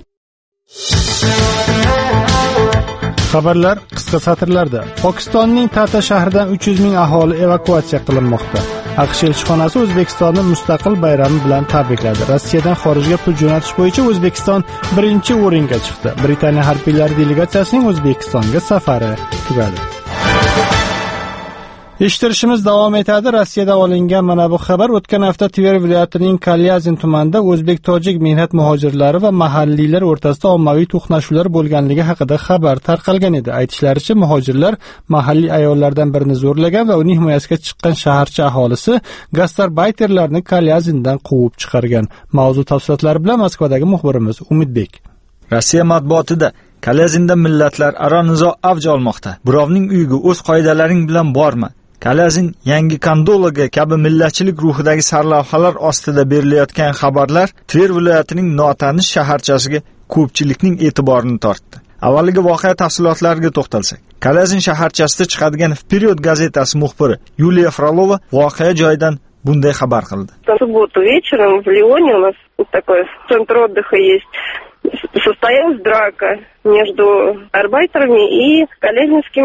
Xabarlar qisqa satrlarda. Pokistonning Tata shahridan uch yuz ming aholi evakuatsiya qilinmoqda. AQSh elchixonasi O'zbekistonni mustaqil bayrami bilan tabrikladi. Rossiyadan xorijga pul jo'natish bo'yicha O'zbekiston birinchi o'ringa chiqdi. Britaniya harbiylari delegatsiyasining O'zbekistonga safari tugadi. Eshittirishimiz davom etadi. Rossiyada olingan mana bu xabar o'tgan hafta Tver viloyatining Kalyazin tumanida o'zbek-tojik mehnat muhojirlari va mahalliylar o'rtasida ommaviy to'qnashuvlar bo'lganligi haqida xabar tarqalgan edi. Aytishlaricha, muhojirlar mahalliy ayollardan birini zo'rlagan va uning himoyasiga chiqqan shaharcha aholisi gastarbayterlarni Kalyazindan quvib chiqargan. Mavzu tafsilotlari bilan Moskvadagi muxbirimiz Umidbek. Rossiya matbuotida Kalyazinda millatlar aro nizo avj olmoqda. Birovning uyiga o'z qoidalaring bilan borma. Kalyazin yangi kandolaga kabi millatchilik ruhidagi sarlavhalar ostida berilayotgan xabarlar Tver viloyatining notanish shaharchasiga ko'pchilikning e'tiborini tortdi. Avvaliga voqea tafsilotlariga to'xtalsak, Kalyazin shaharchasida chiqadigan Vperyod gazetasi muxbiri Yuliya Frolova voqea joyidan bunday xabar qildi. В субботу вечером в Лионе у нас такой центр отдыха есть. Состоялась драка между арбайтерами и калязинскими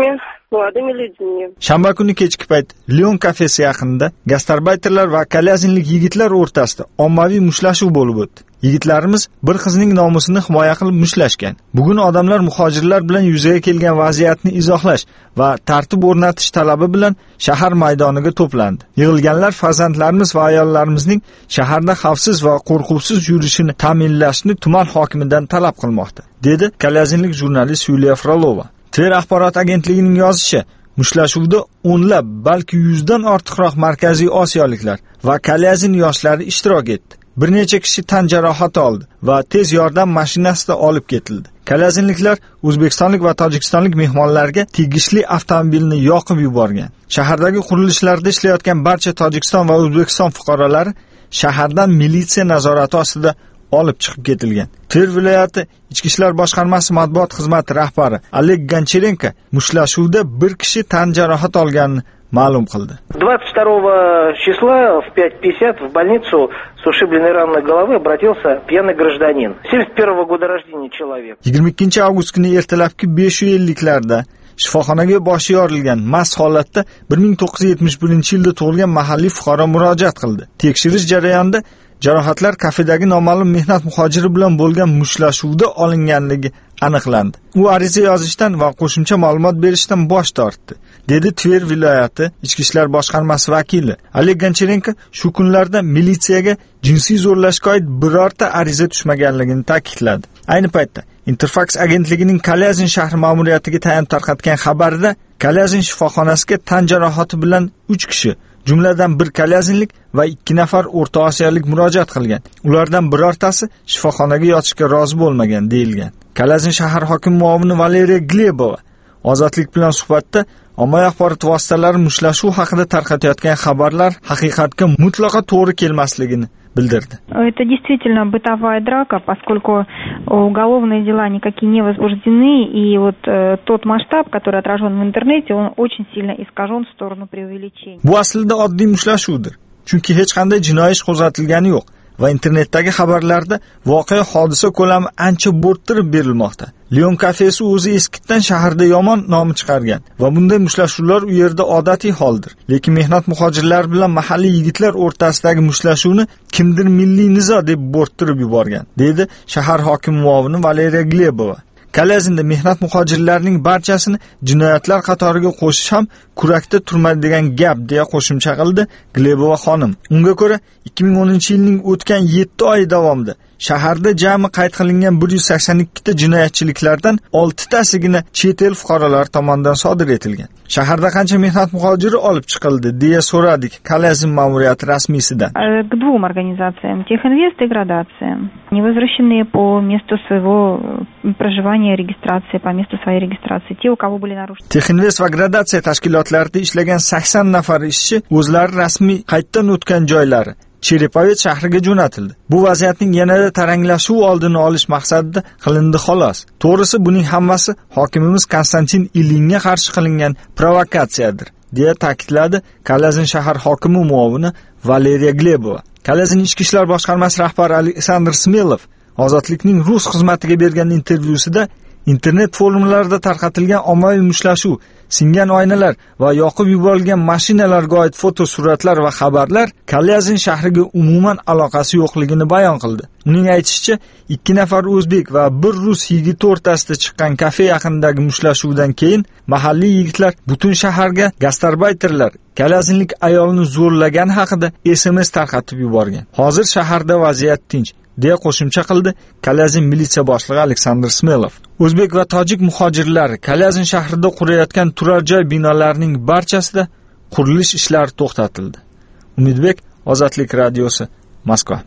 молодыми людьми. Shanba kuni kechki payt Lion kafesi yaqinida gastarbayterlar va kalyazinlik yigitlar o'rtasida ommaviy mushtlashuv bo'lib o'tdi. Yigitlarimiz bir qizning nomusini himoya qilib mushlashgan. Bugun odamlar muhojirlar bilan yuzaga kelgan vaziyatni izohlash va tartib o'rnatish talabi bilan shahar maydoniga to'plandi. Yig'ilganlar farzandlarimiz va ayollarimizning shaharda xavfsiz va qo'rquvsiz yurishini ta'minlashni tuman hokimidan talab qilmoqda, dedi kalyazinlik jurnalist Yuliya Frolova. Tver axborot agentligining yozishicha, mushtlashuvda o'nlab, balki yuzdan ortiqroq markaziy osiyoliklar va kalyazin yoshlari ishtirok etdi. Bir necha kishi tan jarohati oldi va tez yordam mashinasida olib ketildi. Kalyazinliklar O'zbekistonlik va Tojikistonlik mehmonlarga tegishli avtomobilni yoqib yuborgan. Shahardagi qurilishlarda ishlayotgan barcha Tojikiston va O'zbekiston fuqarolari shahardan militsiya nazorati ostida olib chiqib ketilgan. Tver viloyati Ichki ishlar boshqarmasi matbuot xizmati rahbari Oleg Goncharenko mushlashuvda bir kishi tan jarohat olganini ma'lum qildi. двадцать второго числа в пять пятьдесят в больницу с ушибленной ранной головы обратился пьяный гражданин. семьдесят первого года рождения человек. yigirma ikkinchi avgust kuni ertalabki besh yuz elliklarda shifoxonaga boshi yorilgan mast holatda bir ming to'qqiz yuz yetmish birinchi yilda tug'ilgan mahalliy fuqaro murojaat qildi. Tekshirish jarayonida jarohatlar kafedagi noma'lum mehnat muhojiri bilan bo'lgan mushtlashuvda olinganligi aniqlandi. U ariza yozishdan va qo'shimcha ma'lumot berishdan bosh tortdi, dedi Tver viloyati Ichki ishlar boshqarmasi vakili Oleg Goncharenko. Shu kunlarda militsiyaga jinsiy zo'rlashga oid birorta ariza tushmaganligini ta'kidladi. Ayni paytda Interfax agentligining Kalyazin shahri ma'muriyatiga tayanib tarqatgan xabarida Kalyazin shifoxonasiga tan jarohati bilan uch kishi, jumladan bir kalyazinlik va ikki nafar o'rta osiyolik murojaat qilgan. Ulardan birortasi shifoxonaga yotishga rozi bo'lmagan deyilgan. Kalyazin shahar hokimi muovini Valeriya Glebova Ozodlik bilan suhbatda ommaviy axborot vositalari mushlashuv haqida tarqatayotgan xabarlar haqiqatga mutlaqo to'g'ri kelmasligini bildirdi. Это действительно бытовая драка, поскольку уголовные дела никакие не возбуждены, и вот э, тот масштаб, который отражен в интернете, он очень сильно искажен в сторону преувеличения. Bu aslida oddiy mushlashuvdir. Chunki hech qanday jinoiy ish qo'zg'atilgani yo'q va internetdagi xabarlarda voqea hodisa ko'lami ancha bo'rttirib berilmoqda. Lion kafesi o'zi eskitdan shaharda yomon nomi chiqargan va bunday mushtlashuvlar u yerda odatiy holdir. Lekin mehnat muhojirlari bilan mahalliy yigitlar o'rtasidagi mushtlashuvni kimdir milliy nizo deb bo'rttirib yuborgan, dedi shahar hokimi muovini Valeriya Glebova. Kalyazinda mehnat muhojirlarining barchasini jinoyatlar qatoriga qo'shish ham kurakda turmaydigan gap, deya qo'shimcha qildi Glebova xonim. Unga ko'ra ikki ming o'ninchi yilning o'tgan yetti oy davomida shaharda jami qayd qilingan bir yuz sakson ikki ta jinoyatchiliklardan olti tasigina chet el fuqarolari tomonidan sodir etilgan. Shaharda qancha mehnat muhojiri olib chiqildi, deya so'radik Kalyazin ma'muriyati rasmiysidan. К двум организациям, Техинвест и Градация, они возвращены по месту своего проживания, регистрации, по месту своей регистрации, те, у кого были нарушены. Техинvest va Gradatsiya tashkilotlarida ishlagan sakson nafar ishchi o'zlari rasmiy qayddan o'tgan joylari Cherepovets shahriga jo'natildi. Bu vaziyatning yanada taranglashuv oldini olish maqsadida qilindi xolos. To'g'risi buning hammasi hokimimiz Konstantin Ilinga qarshi qilingan provokatsiyadir, deya ta'kidladi Kalyazin shahar hokimi muovini Valeriya Glebova. Kalyazin ichki ishlar boshqarmasi rahbari Aleksandr Smelov Ozodlikning rus xizmatiga bergan intervyusida internet forumlarida tarqatilgan ommaviy mushlashuv, singan oynalar va yoqib yuborilgan mashinalarga oid fotosuratlar va xabarlar Kalyazin shahriga umuman aloqasi yo'qligini bayon qildi. Uning aytishicha, ikki nafar o'zbek va bir rus yigiti o'rtasida chiqqan kafe yaqinidagi mushtlashuvdan keyin mahalliy yigitlar butun shaharga gastarbayterlar kalyazinlik ayolni zo'rlagani haqida S M S tarqatib yuborgan. Hozir shaharda vaziyat tinch, deya qo'shimcha qildi Kalyazin militsiya boshlig'i Aleksandr Smelov. O'zbek va tojik muhojirlari Kalyazin shahrida qurayotgan turar joy binolarining barchasida qurilish ishlari to'xtatildi. Umidbek, Ozodlik radiosi, Moskva.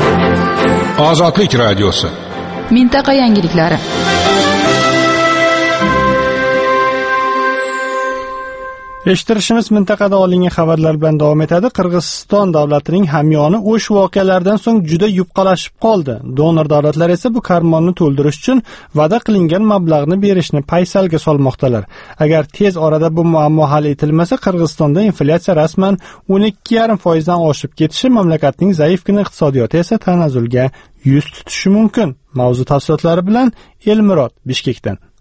Ozodlik radiosi. Mintaqa yangiliklari. Eshittirishimiz mintaqada olingan xabarlar bilan davom etadi. Qirg'iziston davlatining hamyoni o'sh voqealaridan so'ng juda yupqalashib qoldi. Donor davlatlar esa bu karmonni to'ldirish uchun va'da qilingan mablag'ni berishni paysalga solmoqdalar. Agar tez orada bu muammo hal etilmasa, Qirg'izistonda inflyatsiya rasman o'n ikki yarim foiz dan oshib ketishi, mamlakatning zaifgina iqtisodiyoti esa tanazzulga yuz tutishi mumkin. Mavzu tafsilotlari bilan Elmurod Bishkekdan.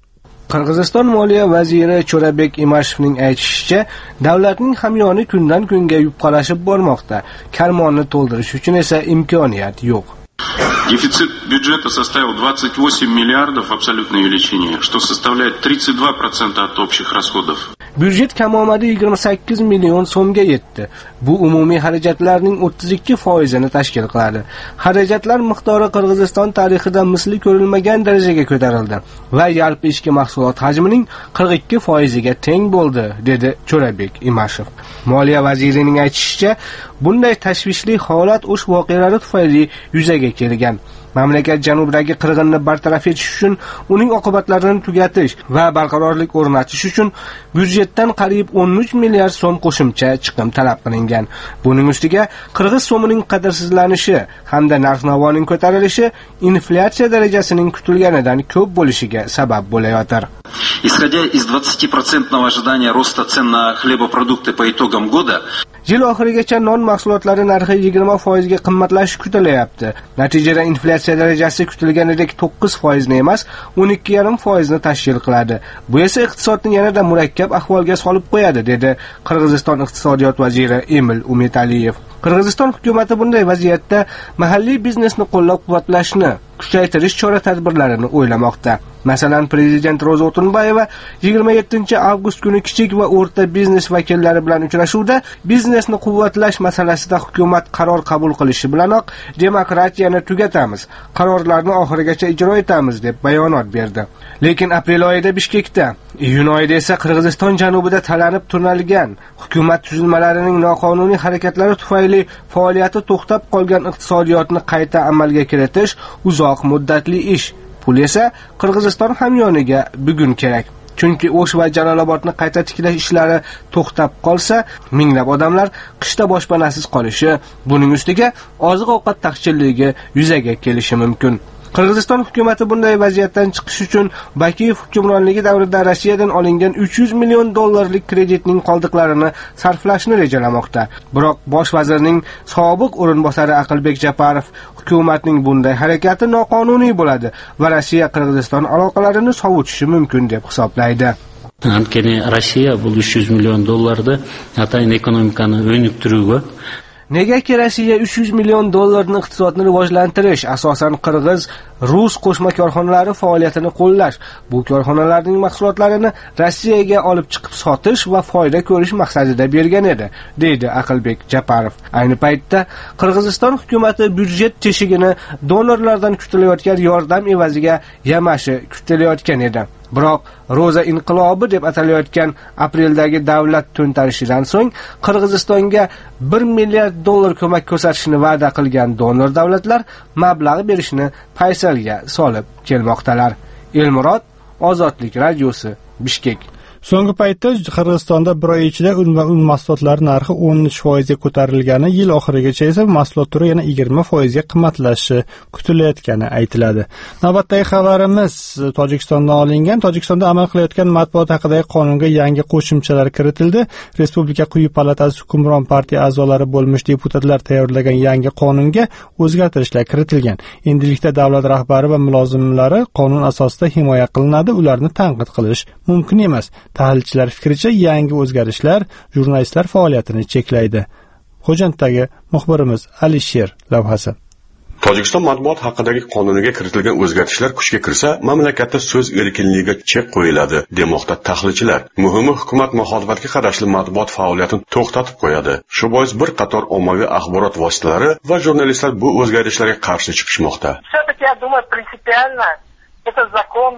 Qirg'iziston moliya vaziri Jo'rabek Imashevning aytishicha, davlatning hamyoni kundan kunga yupqalashib bormoqda. Karmonni to'ldirish uchun esa imkoniyat yo'q. Дефицит бюджета составил двадцать восемь миллиардов в абсолютной величине, что составляет тридцать два процента от общих расходов. Byudjet kamomadi yigirma sakkiz million so'mga yetdi. Bu umumiy xarajatlarning o'ttiz ikki foizini tashkil qiladi. Xarajatlar miqdori Qirg'iziston tarixida misli ko'rilmagan darajaga ko'tarildi va yalpi ichki mahsulot hajmining qirq ikki foiziga teng bo'ldi, dedi Jo'rabek Imashev. Moliya vazirining aytishicha, bunday tashvishli holat o'sh voqealari tufayli yuzaga kelgan. Mamlakat janubidagi qirg'inni bartaraf etish uchun, uning oqibatlarini tugatish va barqarorlik o'rnatish uchun byudjetdan qariyb o'n uch milliard so'm qo'shimcha chiqim talab qilingan. Buning ustiga qirg'iz so'mining qadrsizlanishi hamda narx-navoning ko'tarilishi inflyatsiya darajasining kutilganidan ko'p bo'lishiga sabab bo'layotir. Исходя из двадцатипроцентного ожидания роста цен на хлебопродукты по итогам года, yil oxirigacha non mahsulotlari narxi yigirma foizga qimmatlashi kutilyapti. Natijada inflyatsiya darajasi kutilganidek to'qqiz foizni emas, o'n ikki yarim foizni tashkil qiladi. Bu esa iqtisodni yanada murakkab ahvolga solib qo'yadi, dedi Qirg'iziston iqtisodiyot vaziri Emil Umetaliyev. Qirg'iziston hukumatı bunday vaziyatda mahalliy biznesni qo'llab-quvvatlashni, kuchaytirish chora-tadbirlarini o'ylamoqda. Masalan, prezident Ro'za O'tunbayeva yigirma yettinchi avgust kuni kichik va o'rta biznes vakillari bilan uchrashuvda biznesni quvvatlash masalasida hukumat qaror qabul qilishi bilanoq demokratiyani tugatamiz, qarorlarni oxirigacha ijro etamiz deb bayonot berdi. Lekin aprel oyida Bishkekda, iyun oyida esa Qirg'iziston janubida talanib turnalgan hukumat tuzilmalarining noqonuniy harakatlari tufayli faoliyati to'xtab qolgan iqtisodiyotni qayta amalga kiritish uzoq muddatli ish. Pul esa Qirg'iziston hamyoniga bugun kerak. Chunki O'sh va Jalolobodni qayta tiklash ishlari to'xtab qolsa, minglab odamlar qishda boshpanasiz qolishi, buning ustiga oziq-ovqat taqchilligi yuzaga kelishi mumkin. Qirg'iziston hukumatı bunday vaziyatdan chiqish uchun Bakiyev hukmronligi davrida Rossiyadan olingan uch yuz million dollarlik kreditning qoldiqlarini sarflashni rejalamoqda. Biroq bosh vazirning sobiq o'rinbosari Aqlbek Japarov hukumatning bunday harakati noqonuniy bo'ladi va Rossiya Qirg'iziston aloqalarini sovutishi mumkin deb hisoblaydi. Antkeni Rossiya bu uch yuz million dollarni atayin ekonomikani o'nibtiruvga Negaki Rossiya uch yuz million dollarni iqtisodni rivojlantirish, asosan Qirg'iz, Rus qo'shma korxonalari faoliyatini qo'llash, bu korxonalarning mahsulotlarini Rossiyaga olib chiqib sotish va foyda ko'rish maqsadida bergan edi, deydi Aqlbek Japarov. Ayni paytda Qirg'iziston hukumatı byudjet teshigini donorlardan kutilayotgan yordam evaziga yamashi kutilayotgan edi. Biroq Ro'za inqilobi deb atalayotgan apreldagi davlat to'ntarishidan so'ng Qirg'izistonga bir milliard dollar ko'mak ko'rsatishni va'da qilgan donor davlatlar mablag' berishni paysalga solib kelmoqdalar. Elmurod, Ozodlik radiosi, Bishkek. So'nggi paytda Qirg'izistonda bir oy ichida un va un mahsulotlari narxi o'n uch foizga ko'tarilgani, yil oxirigacha esa mahsulot turi yana yigirma foizga qimmatlashi kutilayotgani aytiladi. Navbatdagi xabarimiz Tojikistondan olingan. Tojikistonda amal qilayotgan matbuot haqidagi qonunga yangi qo'shimchalar kiritildi. Respublika quyi palatasi hukmron partiya a'zolari bo'lmish deputatlar tayyorlagan yangi qonunga o'zgartirishlar kiritilgan. Endilikda davlat rahbari va mulozimlari qonun asosida himoya qilinadi, ularni tanqid qilish mumkin emas. Tahlilchilar fikricha, yangi o'zgarishlar jurnalistlar faoliyatini cheklaydi. Xo'janddagi muxbirimiz Alisher lavhasi. Tojikiston matbuot haqidagi qonuniga kiritilgan o'zgartishlar kuchga kirsa, mamlakatda so'z erkinligiga chek qo'yiladi, demoqda tahlilchilar. Muhimi, hukumat muxolifatga qarashli matbuot faoliyatini to'xtatib qo'yadi. Shu bois bir qator ommaviy axborot vositalari va jurnalistlar bu o'zgarishlarga qarshi chiqishmoqda. Все-таки я думаю, принципиально этот закон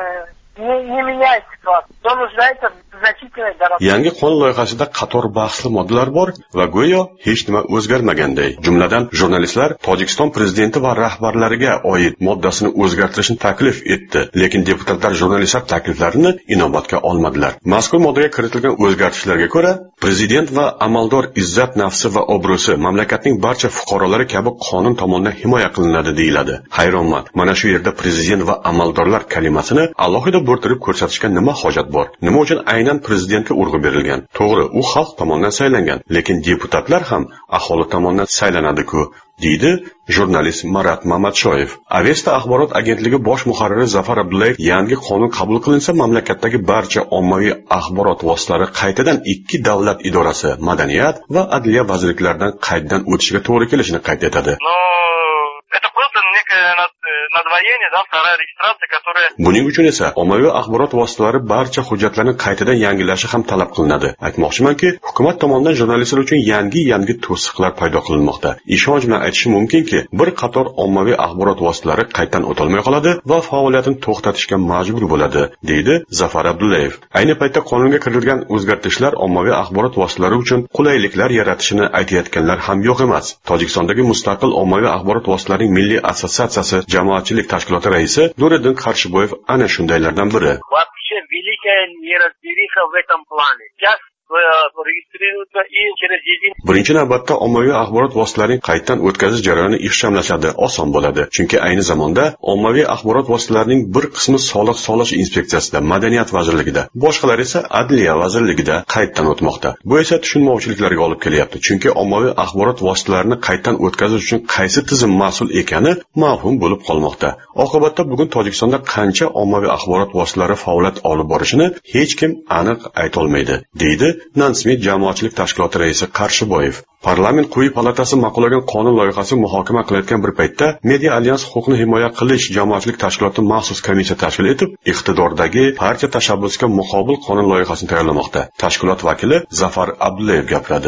не, не меняет ситуацию. Он нуждается в значительной доработке. Yangi qonun loyihasida qator bahsli moddalar bor va go'yo hech nima o'zgarmaganday. Jumladan, jurnalistlar Tojikiston prezidenti va rahbarlariga oid moddasini o'zgartirishni taklif etdi, lekin deputatlar jurnalistlar takliflarini inobatga olmadilar. Mazkur moddaga kiritilgan o'zgartishlarga ko'ra, prezident va amaldor izzat nafsi va obro'si mamlakatning barcha fuqarolari kabi qonun tomonidan himoya qilinadi deyiladi. Hayronman, mana shu yerda prezident va amaldorlar kalimasini alohida bo'rtirib ko'rsatishga nima hojat bor? Nima uchun aynan prezidentga urg'u berilgan? To'g'ri, u xalq tomonidan saylangan, lekin deputatlar ham aholi tomonidan saylanadi-ku. deydi jurnalist Marat Mamadshoyev. Avesta axborot agentligi bosh muharriri Zafar Abdullayev yangi qonun qabul qilinsa mamlakatdagi barcha ommaviy axborot vositalari qaytadan ikki davlat idorasi, madaniyat va adliya vazirliklaridan qaytadan o'tishiga to'g'ri kelishini qayd etadi. Buning uchun esa ommaviy axborot vositalari barcha hujjatlarni qaytadan yangilashi ham talab qilinadi. Aytmoqchimanki, hukumat tomonidan jurnalistlar uchun yangi-yangi to'siqlar paydo qilinmoqda. Ishonch bilan aytishim mumkinki, bir qator ommaviy axborot vositalari qaytadan o'tolmay qoladi va faoliyatini to'xtatishga majbur bo'ladi, deydi Zafar Abdullayev. Ayni paytda qonunga kiritilgan o'zgartirishlar ommaviy axborot vositalari uchun qulayliklar yaratishini aytayotganlar ham yo'q emas. Tojikistondagi mustaqil ommaviy axborot vositalarining milliy assotsiatsiyasi jamoatchilik tashkiloti raisi Nuriddin Qarshiboyev ana shundaylardan biri. Birinchi navbatda ommaviy axborot vositalarining qaytadan o'tkazish jarayoni ixchamlashadi, oson bo'ladi. Chunki ayni zamonda ommaviy axborot vositalarining bir qismi soliq solish inspeksiyasida, madaniyat vazirligida, boshqalari esa adliya vazirligida qaytadan o'tmoqda. Bu esa tushunmovchiliklarga olib kelyapti. Chunki ommaviy axborot vositalarini qaytadan o'tkazish uchun qaysi tizim mas'ul ekani mavhum bo'lib qolmoqda. Oqibatda bugun Tojikistonda qancha ommaviy axborot vositalari faoliyat olib borishini hech kim aniq ayta olmaydi, deydi Nansmit jamoatchilik tashkiloti raisi Qarshiboyev. Parlament quyi palatasi ma'qullagan qonun loyihasi muhokama qilayotgan bir paytda Media Alyans huquqni himoya qilish jamoatchilik tashkiloti maxsus komissiya tashkil etib, iqtidordagi partiya tashabbusiga muqobil qonun loyihasini tayyorlamoqda. Tashkilot vakili Zafar Abdullayev gapiradi.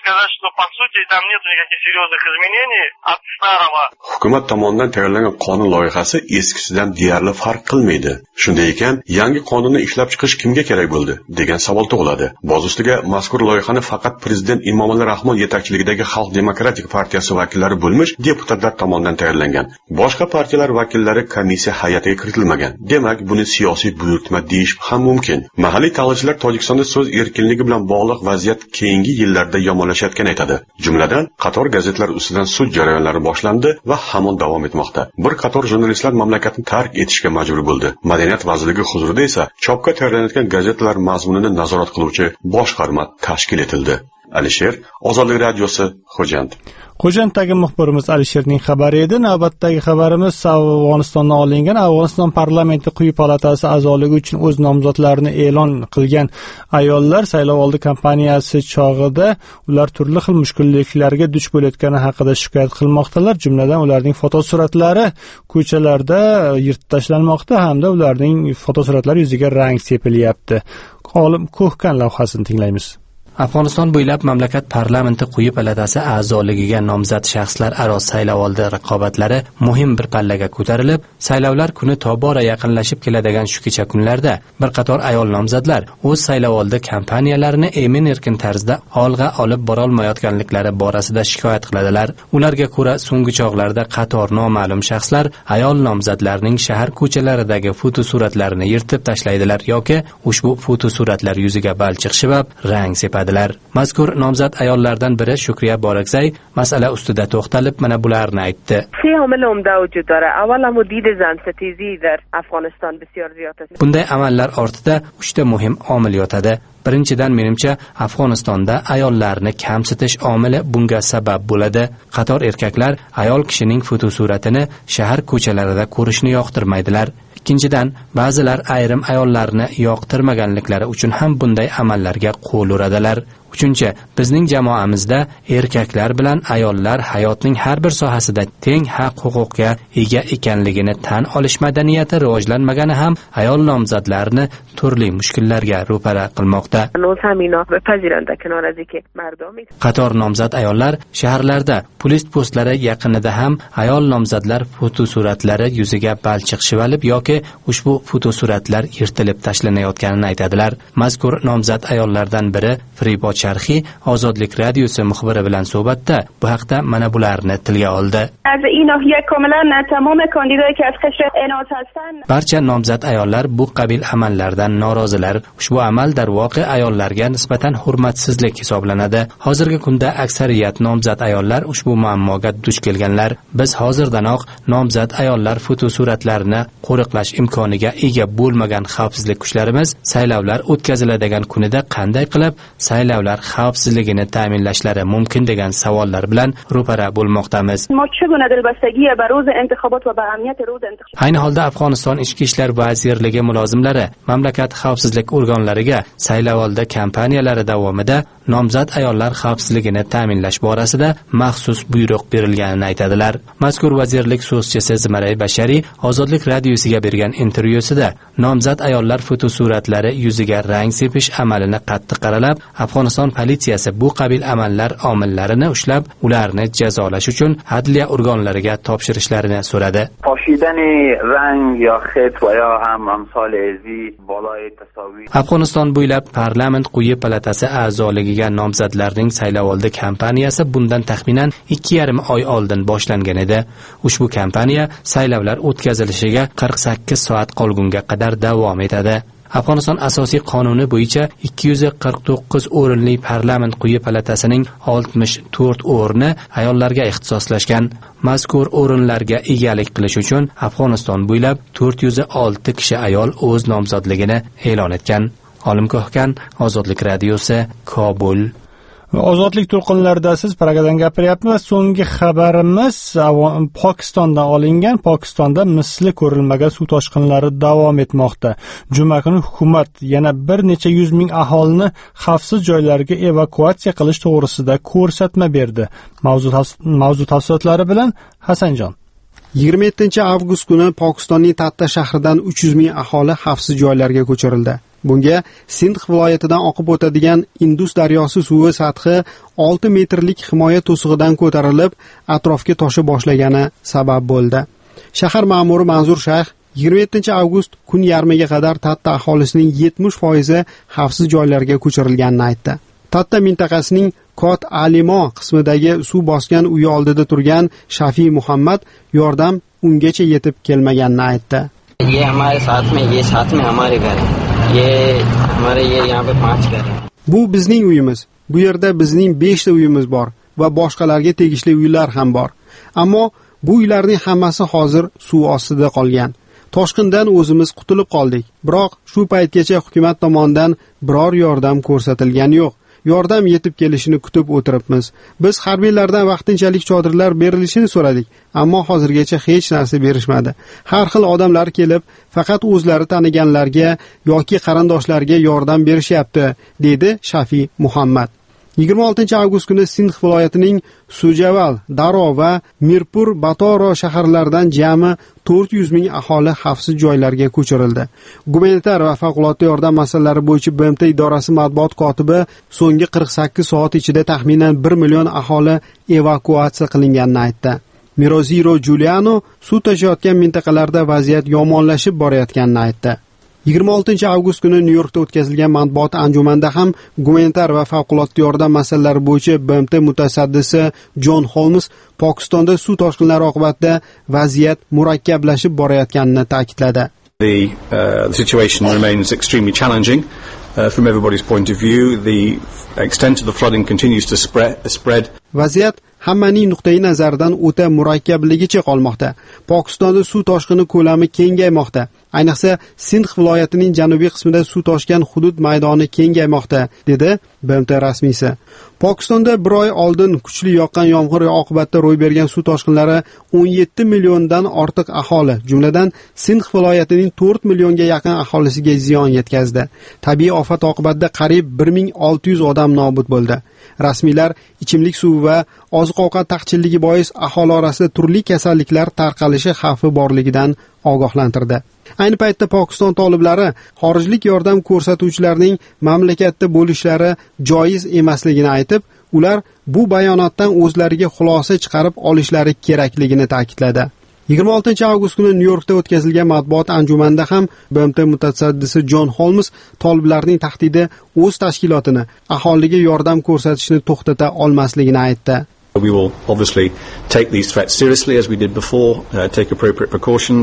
Hukumat tomonidan tayyorlangan qonun loyihasi eskisidan deyarli farq qilmaydi. Shunday ekan, yangi qonunni ishlab chiqish kimga kerak bo'ldi degan savol tug'iladi. Boz ustiga mazkur loyihani faqat prezident Emomali Rahmon yetakchiligidagi Xalq demokratik partiyasi vakillari bo'lmish deputatlar tomonidan tayyorlangan. Boshqa partiyalar vakillari komissiya hay'atiga kiritilmagan. Demak, buni siyosiy buyurtma deyish ham mumkin. Mahalliy tanlovchilar Tojikistonda so'z erkinligi bilan bog'liq vaziyat keyingi yillarda yomonlashayotganini aytadi. Jumladan, qator gazetlar ustidan sud jarayonlari boshlandi va hamon davom etmoqda. Bir qator jurnalistlar mamlakatni tark etishga majbur bo'ldi. Madaniyat vazirligi huzurida esa chopga tayyorlanayotgan gazetalar mazmunini nazorat qiluvchi boshqarma tashkil etildi. Alisher, Ozodlik radiosi, Xo'jand. Xo'janddagi muxbirimiz Alisherning xabari edi. Navbatdagi xabarimiz Afg'onistondan olingan. Afg'oniston parlamenti quyi palatasi a'zoligi uchun o'z nomzodlarini e'lon qilgan ayollar saylovoldi kampaniyasi chog'ida ular turli xil mushkulliklarga duch bo'layotgani haqida shikoyat qilmoqdalar. Jumladan ularning fotosuratlari ko'chalarda yirtib tashlanmoqda hamda ularning fotosuratlari yuziga rang sepilyapti. Olim Ko'hkan lavhasini tinglaymiz. Afg'oniston bo'ylab mamlakat parlamenti quyi palatasi a'zoligiga nomzod shaxslar aro saylovoldi raqobatlari muhim bir pallaga ko'tarilib, saylovlar kuni tobora yaqinlashib keladigan shu kecha kunlarda bir qator ayol nomzodlar o'z saylovoldi kampaniyalarini emin-erkin tarzda olg'a olib borolmayotganliklari borasida shikoyat qiladilar. Ularga ko'ra, so'nggi chog'larda qator noma'lum shaxslar ayol nomzodlarning shahar ko'chalaridagi fotosuratlarini yirtib tashlaydilar yoki ushbu fotosuratlar yuziga balchiq shibab rang sepadi. Mazkur nomzod ayollardan biri Shukriya Borakzay masala ustida to'xtalib mana bularni aytdi. سه عامل عمده وجود داره. اول هم دید زن ستیزی در افغانستان بسیار زیاد است. Bunday amallar ortida uchta muhim omil yotadi. Birinchidan, menimcha, Afg'onistonda ayollarni kamsitish omili bunga sabab bo'ladi. Qator erkaklar ayol kishining fotosuratini shahar ko'chalarida ko'rishni yoqtirmaydilar. Ikkinchidan, ba'zilar ayrim ayollarni yoqtirmaganliklari uchun ham bunday amallarga qo'l uradilar. Uchinchi, bizning jamoamizda erkaklar bilan ayollar hayotning har bir sohasida teng haq-huquqqa ega ekanligini tan olish madaniyati rivojlanmagani ham ayol nomzodlarni turli mushkullarga ro'para qilmoqda. Qator nomzod ayollar shaharlarda polis postlari yaqinida ham ayol nomzodlar fotosuratlari yuziga balchiq shivalib yoki ushbu fotosuratlar yirtilib tashlanayotganini aytadilar. Mazkur nomzod ayollardan biri Fribot Sharhi Ozodlik radiosi muxbiri bilan suhbatda bu haqda mana bularni tilga oldi. Barcha nomzod ayollar bu qabil amallardan norozilar. Ushbu amal darvoqe ayollarga nisbatan hurmatsizlik hisoblanadi. Hozirgi kunda aksariyat nomzod ayollar ushbu ushbu muammoga duch kelganlar biz hozirdanoq nomzod ayollar fotosuratlarini qo'riqlash imkoniga ega bo'lmagan xavfsizlik kuchlarimiz saylovlar o'tkaziladigan kunida qanday qilib saylovlar xavfsizligini ta'minlashlari mumkin degan savollar bilan ro'para bo'lmoqdamiz. Ayni holda Afg'oniston ichki ishlar vazirligi mulozimlari mamlakat xavfsizlik organlariga saylovoldi kampaniyalari davomida nomzod ayollar xavfsizligini ta'minlash borasida maxsus buyruq berilganini aytadilar. Mazkur vazirlik so'zchisi Zmaray Bashariy Ozodlik radiosiga bergan intervyusida nomzod ayollar fotosuratlari yuziga rang sepish amalini qattiq qaralab, Afg'oniston politsiyasi bu qabil amallar omillarini ushlab, ularni jazolash uchun adliya organlariga topshirishlarini so'radi. Poshidani rang yo xet va yo ham amsol ezi bolay tasavvur. Afg'oniston bo'ylab parlament quyi palatasi a'zoligiga nomzodlarning saylovoldi kampaniyasi bundan taxminan ikki yarim oy oldin boshlangan edi. Ushbu kampaniya saylovlar o'tkazilishiga qirq sakkiz soat qolgunga qadar davom etadi. Afg'oniston asosiy qonuni bo'yicha ikki yuz qirq to'qqiz o'rinli parlament quyi palatasining oltmish to'rt o'rni ayollarga ixtisoslashgan. Mazkur o'rinlarga egalik qilish uchun Afg'oniston bo'ylab to'rt yuz olti kishi ayol o'z nomzodligini e'lon etgan. Olimkohkan, Ozodlik radiosi, Kobul. Ozodlik to'lqinlarida siz Pragadan gapiryapmiz. So'nggi xabarimiz Pokistondan olingan. Pokistonda misli ko'rilmagan suv toshqinlari davom etmoqda. Juma kuni hukumat yana bir necha yuz ming aholini xavfsiz joylarga evakuatsiya qilish to'g'risida ko'rsatma berdi. Mavzu mavzu tafsilotlari bilan Hasanjon. yigirma yettinchi avgust kuni Pokistonning Tatta shahridan uch yuz ming aholi xavfsiz joylarga ko'chirildi. Bunga Sindh viloyatidan oqib o'tadigan Indus daryosi suvi sathi olti metrlik himoya to'sig'idan ko'tarilib, atrofga toshib boshlagani sabab bo'ldi. Shahar ma'muri Manzur Shayx yigirma yettinchi avgust kun yarmiga qadar Tatta aholisining yetmish foizi xavfsiz joylarga ko'chirilganini aytdi. Tatta mintaqasining Kot Alimo qismidagi suv bosgan uyi oldida turgan Shafi Muhammad yordam ungacha yetib kelmaganini aytdi. ये हमारे साथ में ये साथ में हमारे घर ये हमारे ये यहाँ पे पांच घर हैं. Bu bizning uyimiz. Bu yerda bizning besh ta uyimiz bor va boshqalarga tegishli uylar ham bor. Ammo bu uylarning hammasi hozir suv ostida qolgan. Toshqindan o'zimiz qutulib qoldik. Biroq shu paytgacha hukumat tomonidan biror yordam ko'rsatilgani yo'q. Yordam yetib kelishini kutib o'tiribmiz. Biz harbiylardan vaqtinchalik chodirlar berilishini so'radik, ammo hozirgacha hech narsa berishmadi. Har xil odamlar kelib, faqat o'zlari taniganlarga yoki qarindoshlarga yordam berishyapti, dedi Shafi Muhammad. yigirma oltinchi avgust kuni Sindh viloyatining Sujaval, Daro va Mirpur Batoro shaharlaridan jami to'rt yuz ming aholi xavfsiz joylarga ko'chirildi. Gumanitar va favqulodda yordam masalalari bo'yicha B M T idorasi matbuot kotibi so'nggi qirq sakkiz soat ichida taxminan bir million aholi evakuatsiya qilinganini aytdi. Miroziro Giuliano suv toshayotgan mintaqalarda vaziyat yomonlashib borayotganini aytdi. yigirma oltinchi avgust kuni Nyu-Yorkda o'tkazilgan matbuot anjumanida ham gumanitar va favqulodda yordam masalalari bo'yicha B M T mutasaddisi John Holmes Pokistonda suv toshqinlari oqibatida vaziyat murakkablashib borayotganini ta'kidladi. The, uh, the situation remains extremely challenging uh, from everybody's point of view. The extent of the flooding continues to spread. spread. Vaziyat hammaning nuqtai nazaridan o'ta murakkabligicha qolmoqda. Pokistonda suv toshqini ko'lami kengaymoqda. Ayniqsa Sindh viloyatining janubiy qismida suv toshgan hudud maydoni kengaymoqda, dedi B M T rasmiysi. Pokistonda bir oy oldin kuchli yoqqan yomg'ir oqibatida ro'y bergan suv toshqinlari o'n yetti milliondan ortiq aholi, jumladan Sindh viloyatining to'rt millionga yaqin aholisiga ziyon yetkazdi. Tabiiy ofat oqibatida qariyb bir ming olti yuz odam nobud bo'ldi. Rasmiylar ichimlik suvi va oziq-ovqat taqchilligi bois aholi orasida turli kasalliklar tarqalishi xavfi borligidan ogohlantirdi. Ayni paytda Pokiston toliblari xorijlik yordam ko'rsatuvchilarning mamlakatda bo'lishlari joiz emasligini aytib, ular bu bayonotdan o'zlariga xulosa chiqarib olishlari kerakligini ta'kidladi. yigirma oltinchi avgust kuni Nyu-Yorkda o'tkazilgan matbuot anjumanida ham B M T mutasaddisi John Holmes toliblarning tahdidi o'z tashkilotini aholiga yordam ko'rsatishni to'xtata olmasligini aytdi. We will obviously take these threats seriously as we did before, uh, take appropriate precautions.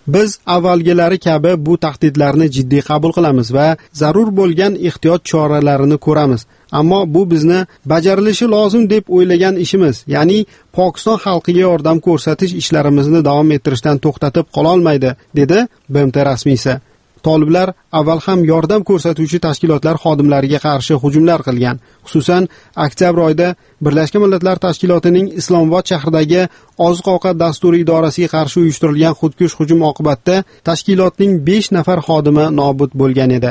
Biz avvalgilari kabi bu tahdidlarni jiddiy qabul qilamiz va zarur bo'lgan ehtiyot choralarini ko'ramiz. Ammo bu bizni bajarilishi lozim deb o'ylagan ishimiz, ya'ni Pokiston xalqiga yordam ko'rsatish ishlarimizni davom ettirishdan to'xtatib qololmaydi olmaydi, dedi B M T rasmiysi. Toliblar avval ham yordam ko'rsatuvchi tashkilotlar xodimlariga qarshi hujumlar qilgan. Xususan, oktyabr oyida Birlashgan Millatlar Tashkilotining Islomobod shahridagi oziq-ovqat dasturi idorasiga qarshi uyushtirilgan xudkush hujum oqibatida tashkilotning besh nafar xodimi nobud bo'lgan edi.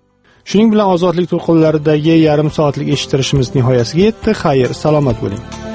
Shuning bilan ozodlik to'lqinlaridagi yarim soatlik eshittirishimiz nihoyasiga yetdi. Xayr, salomat bo'ling.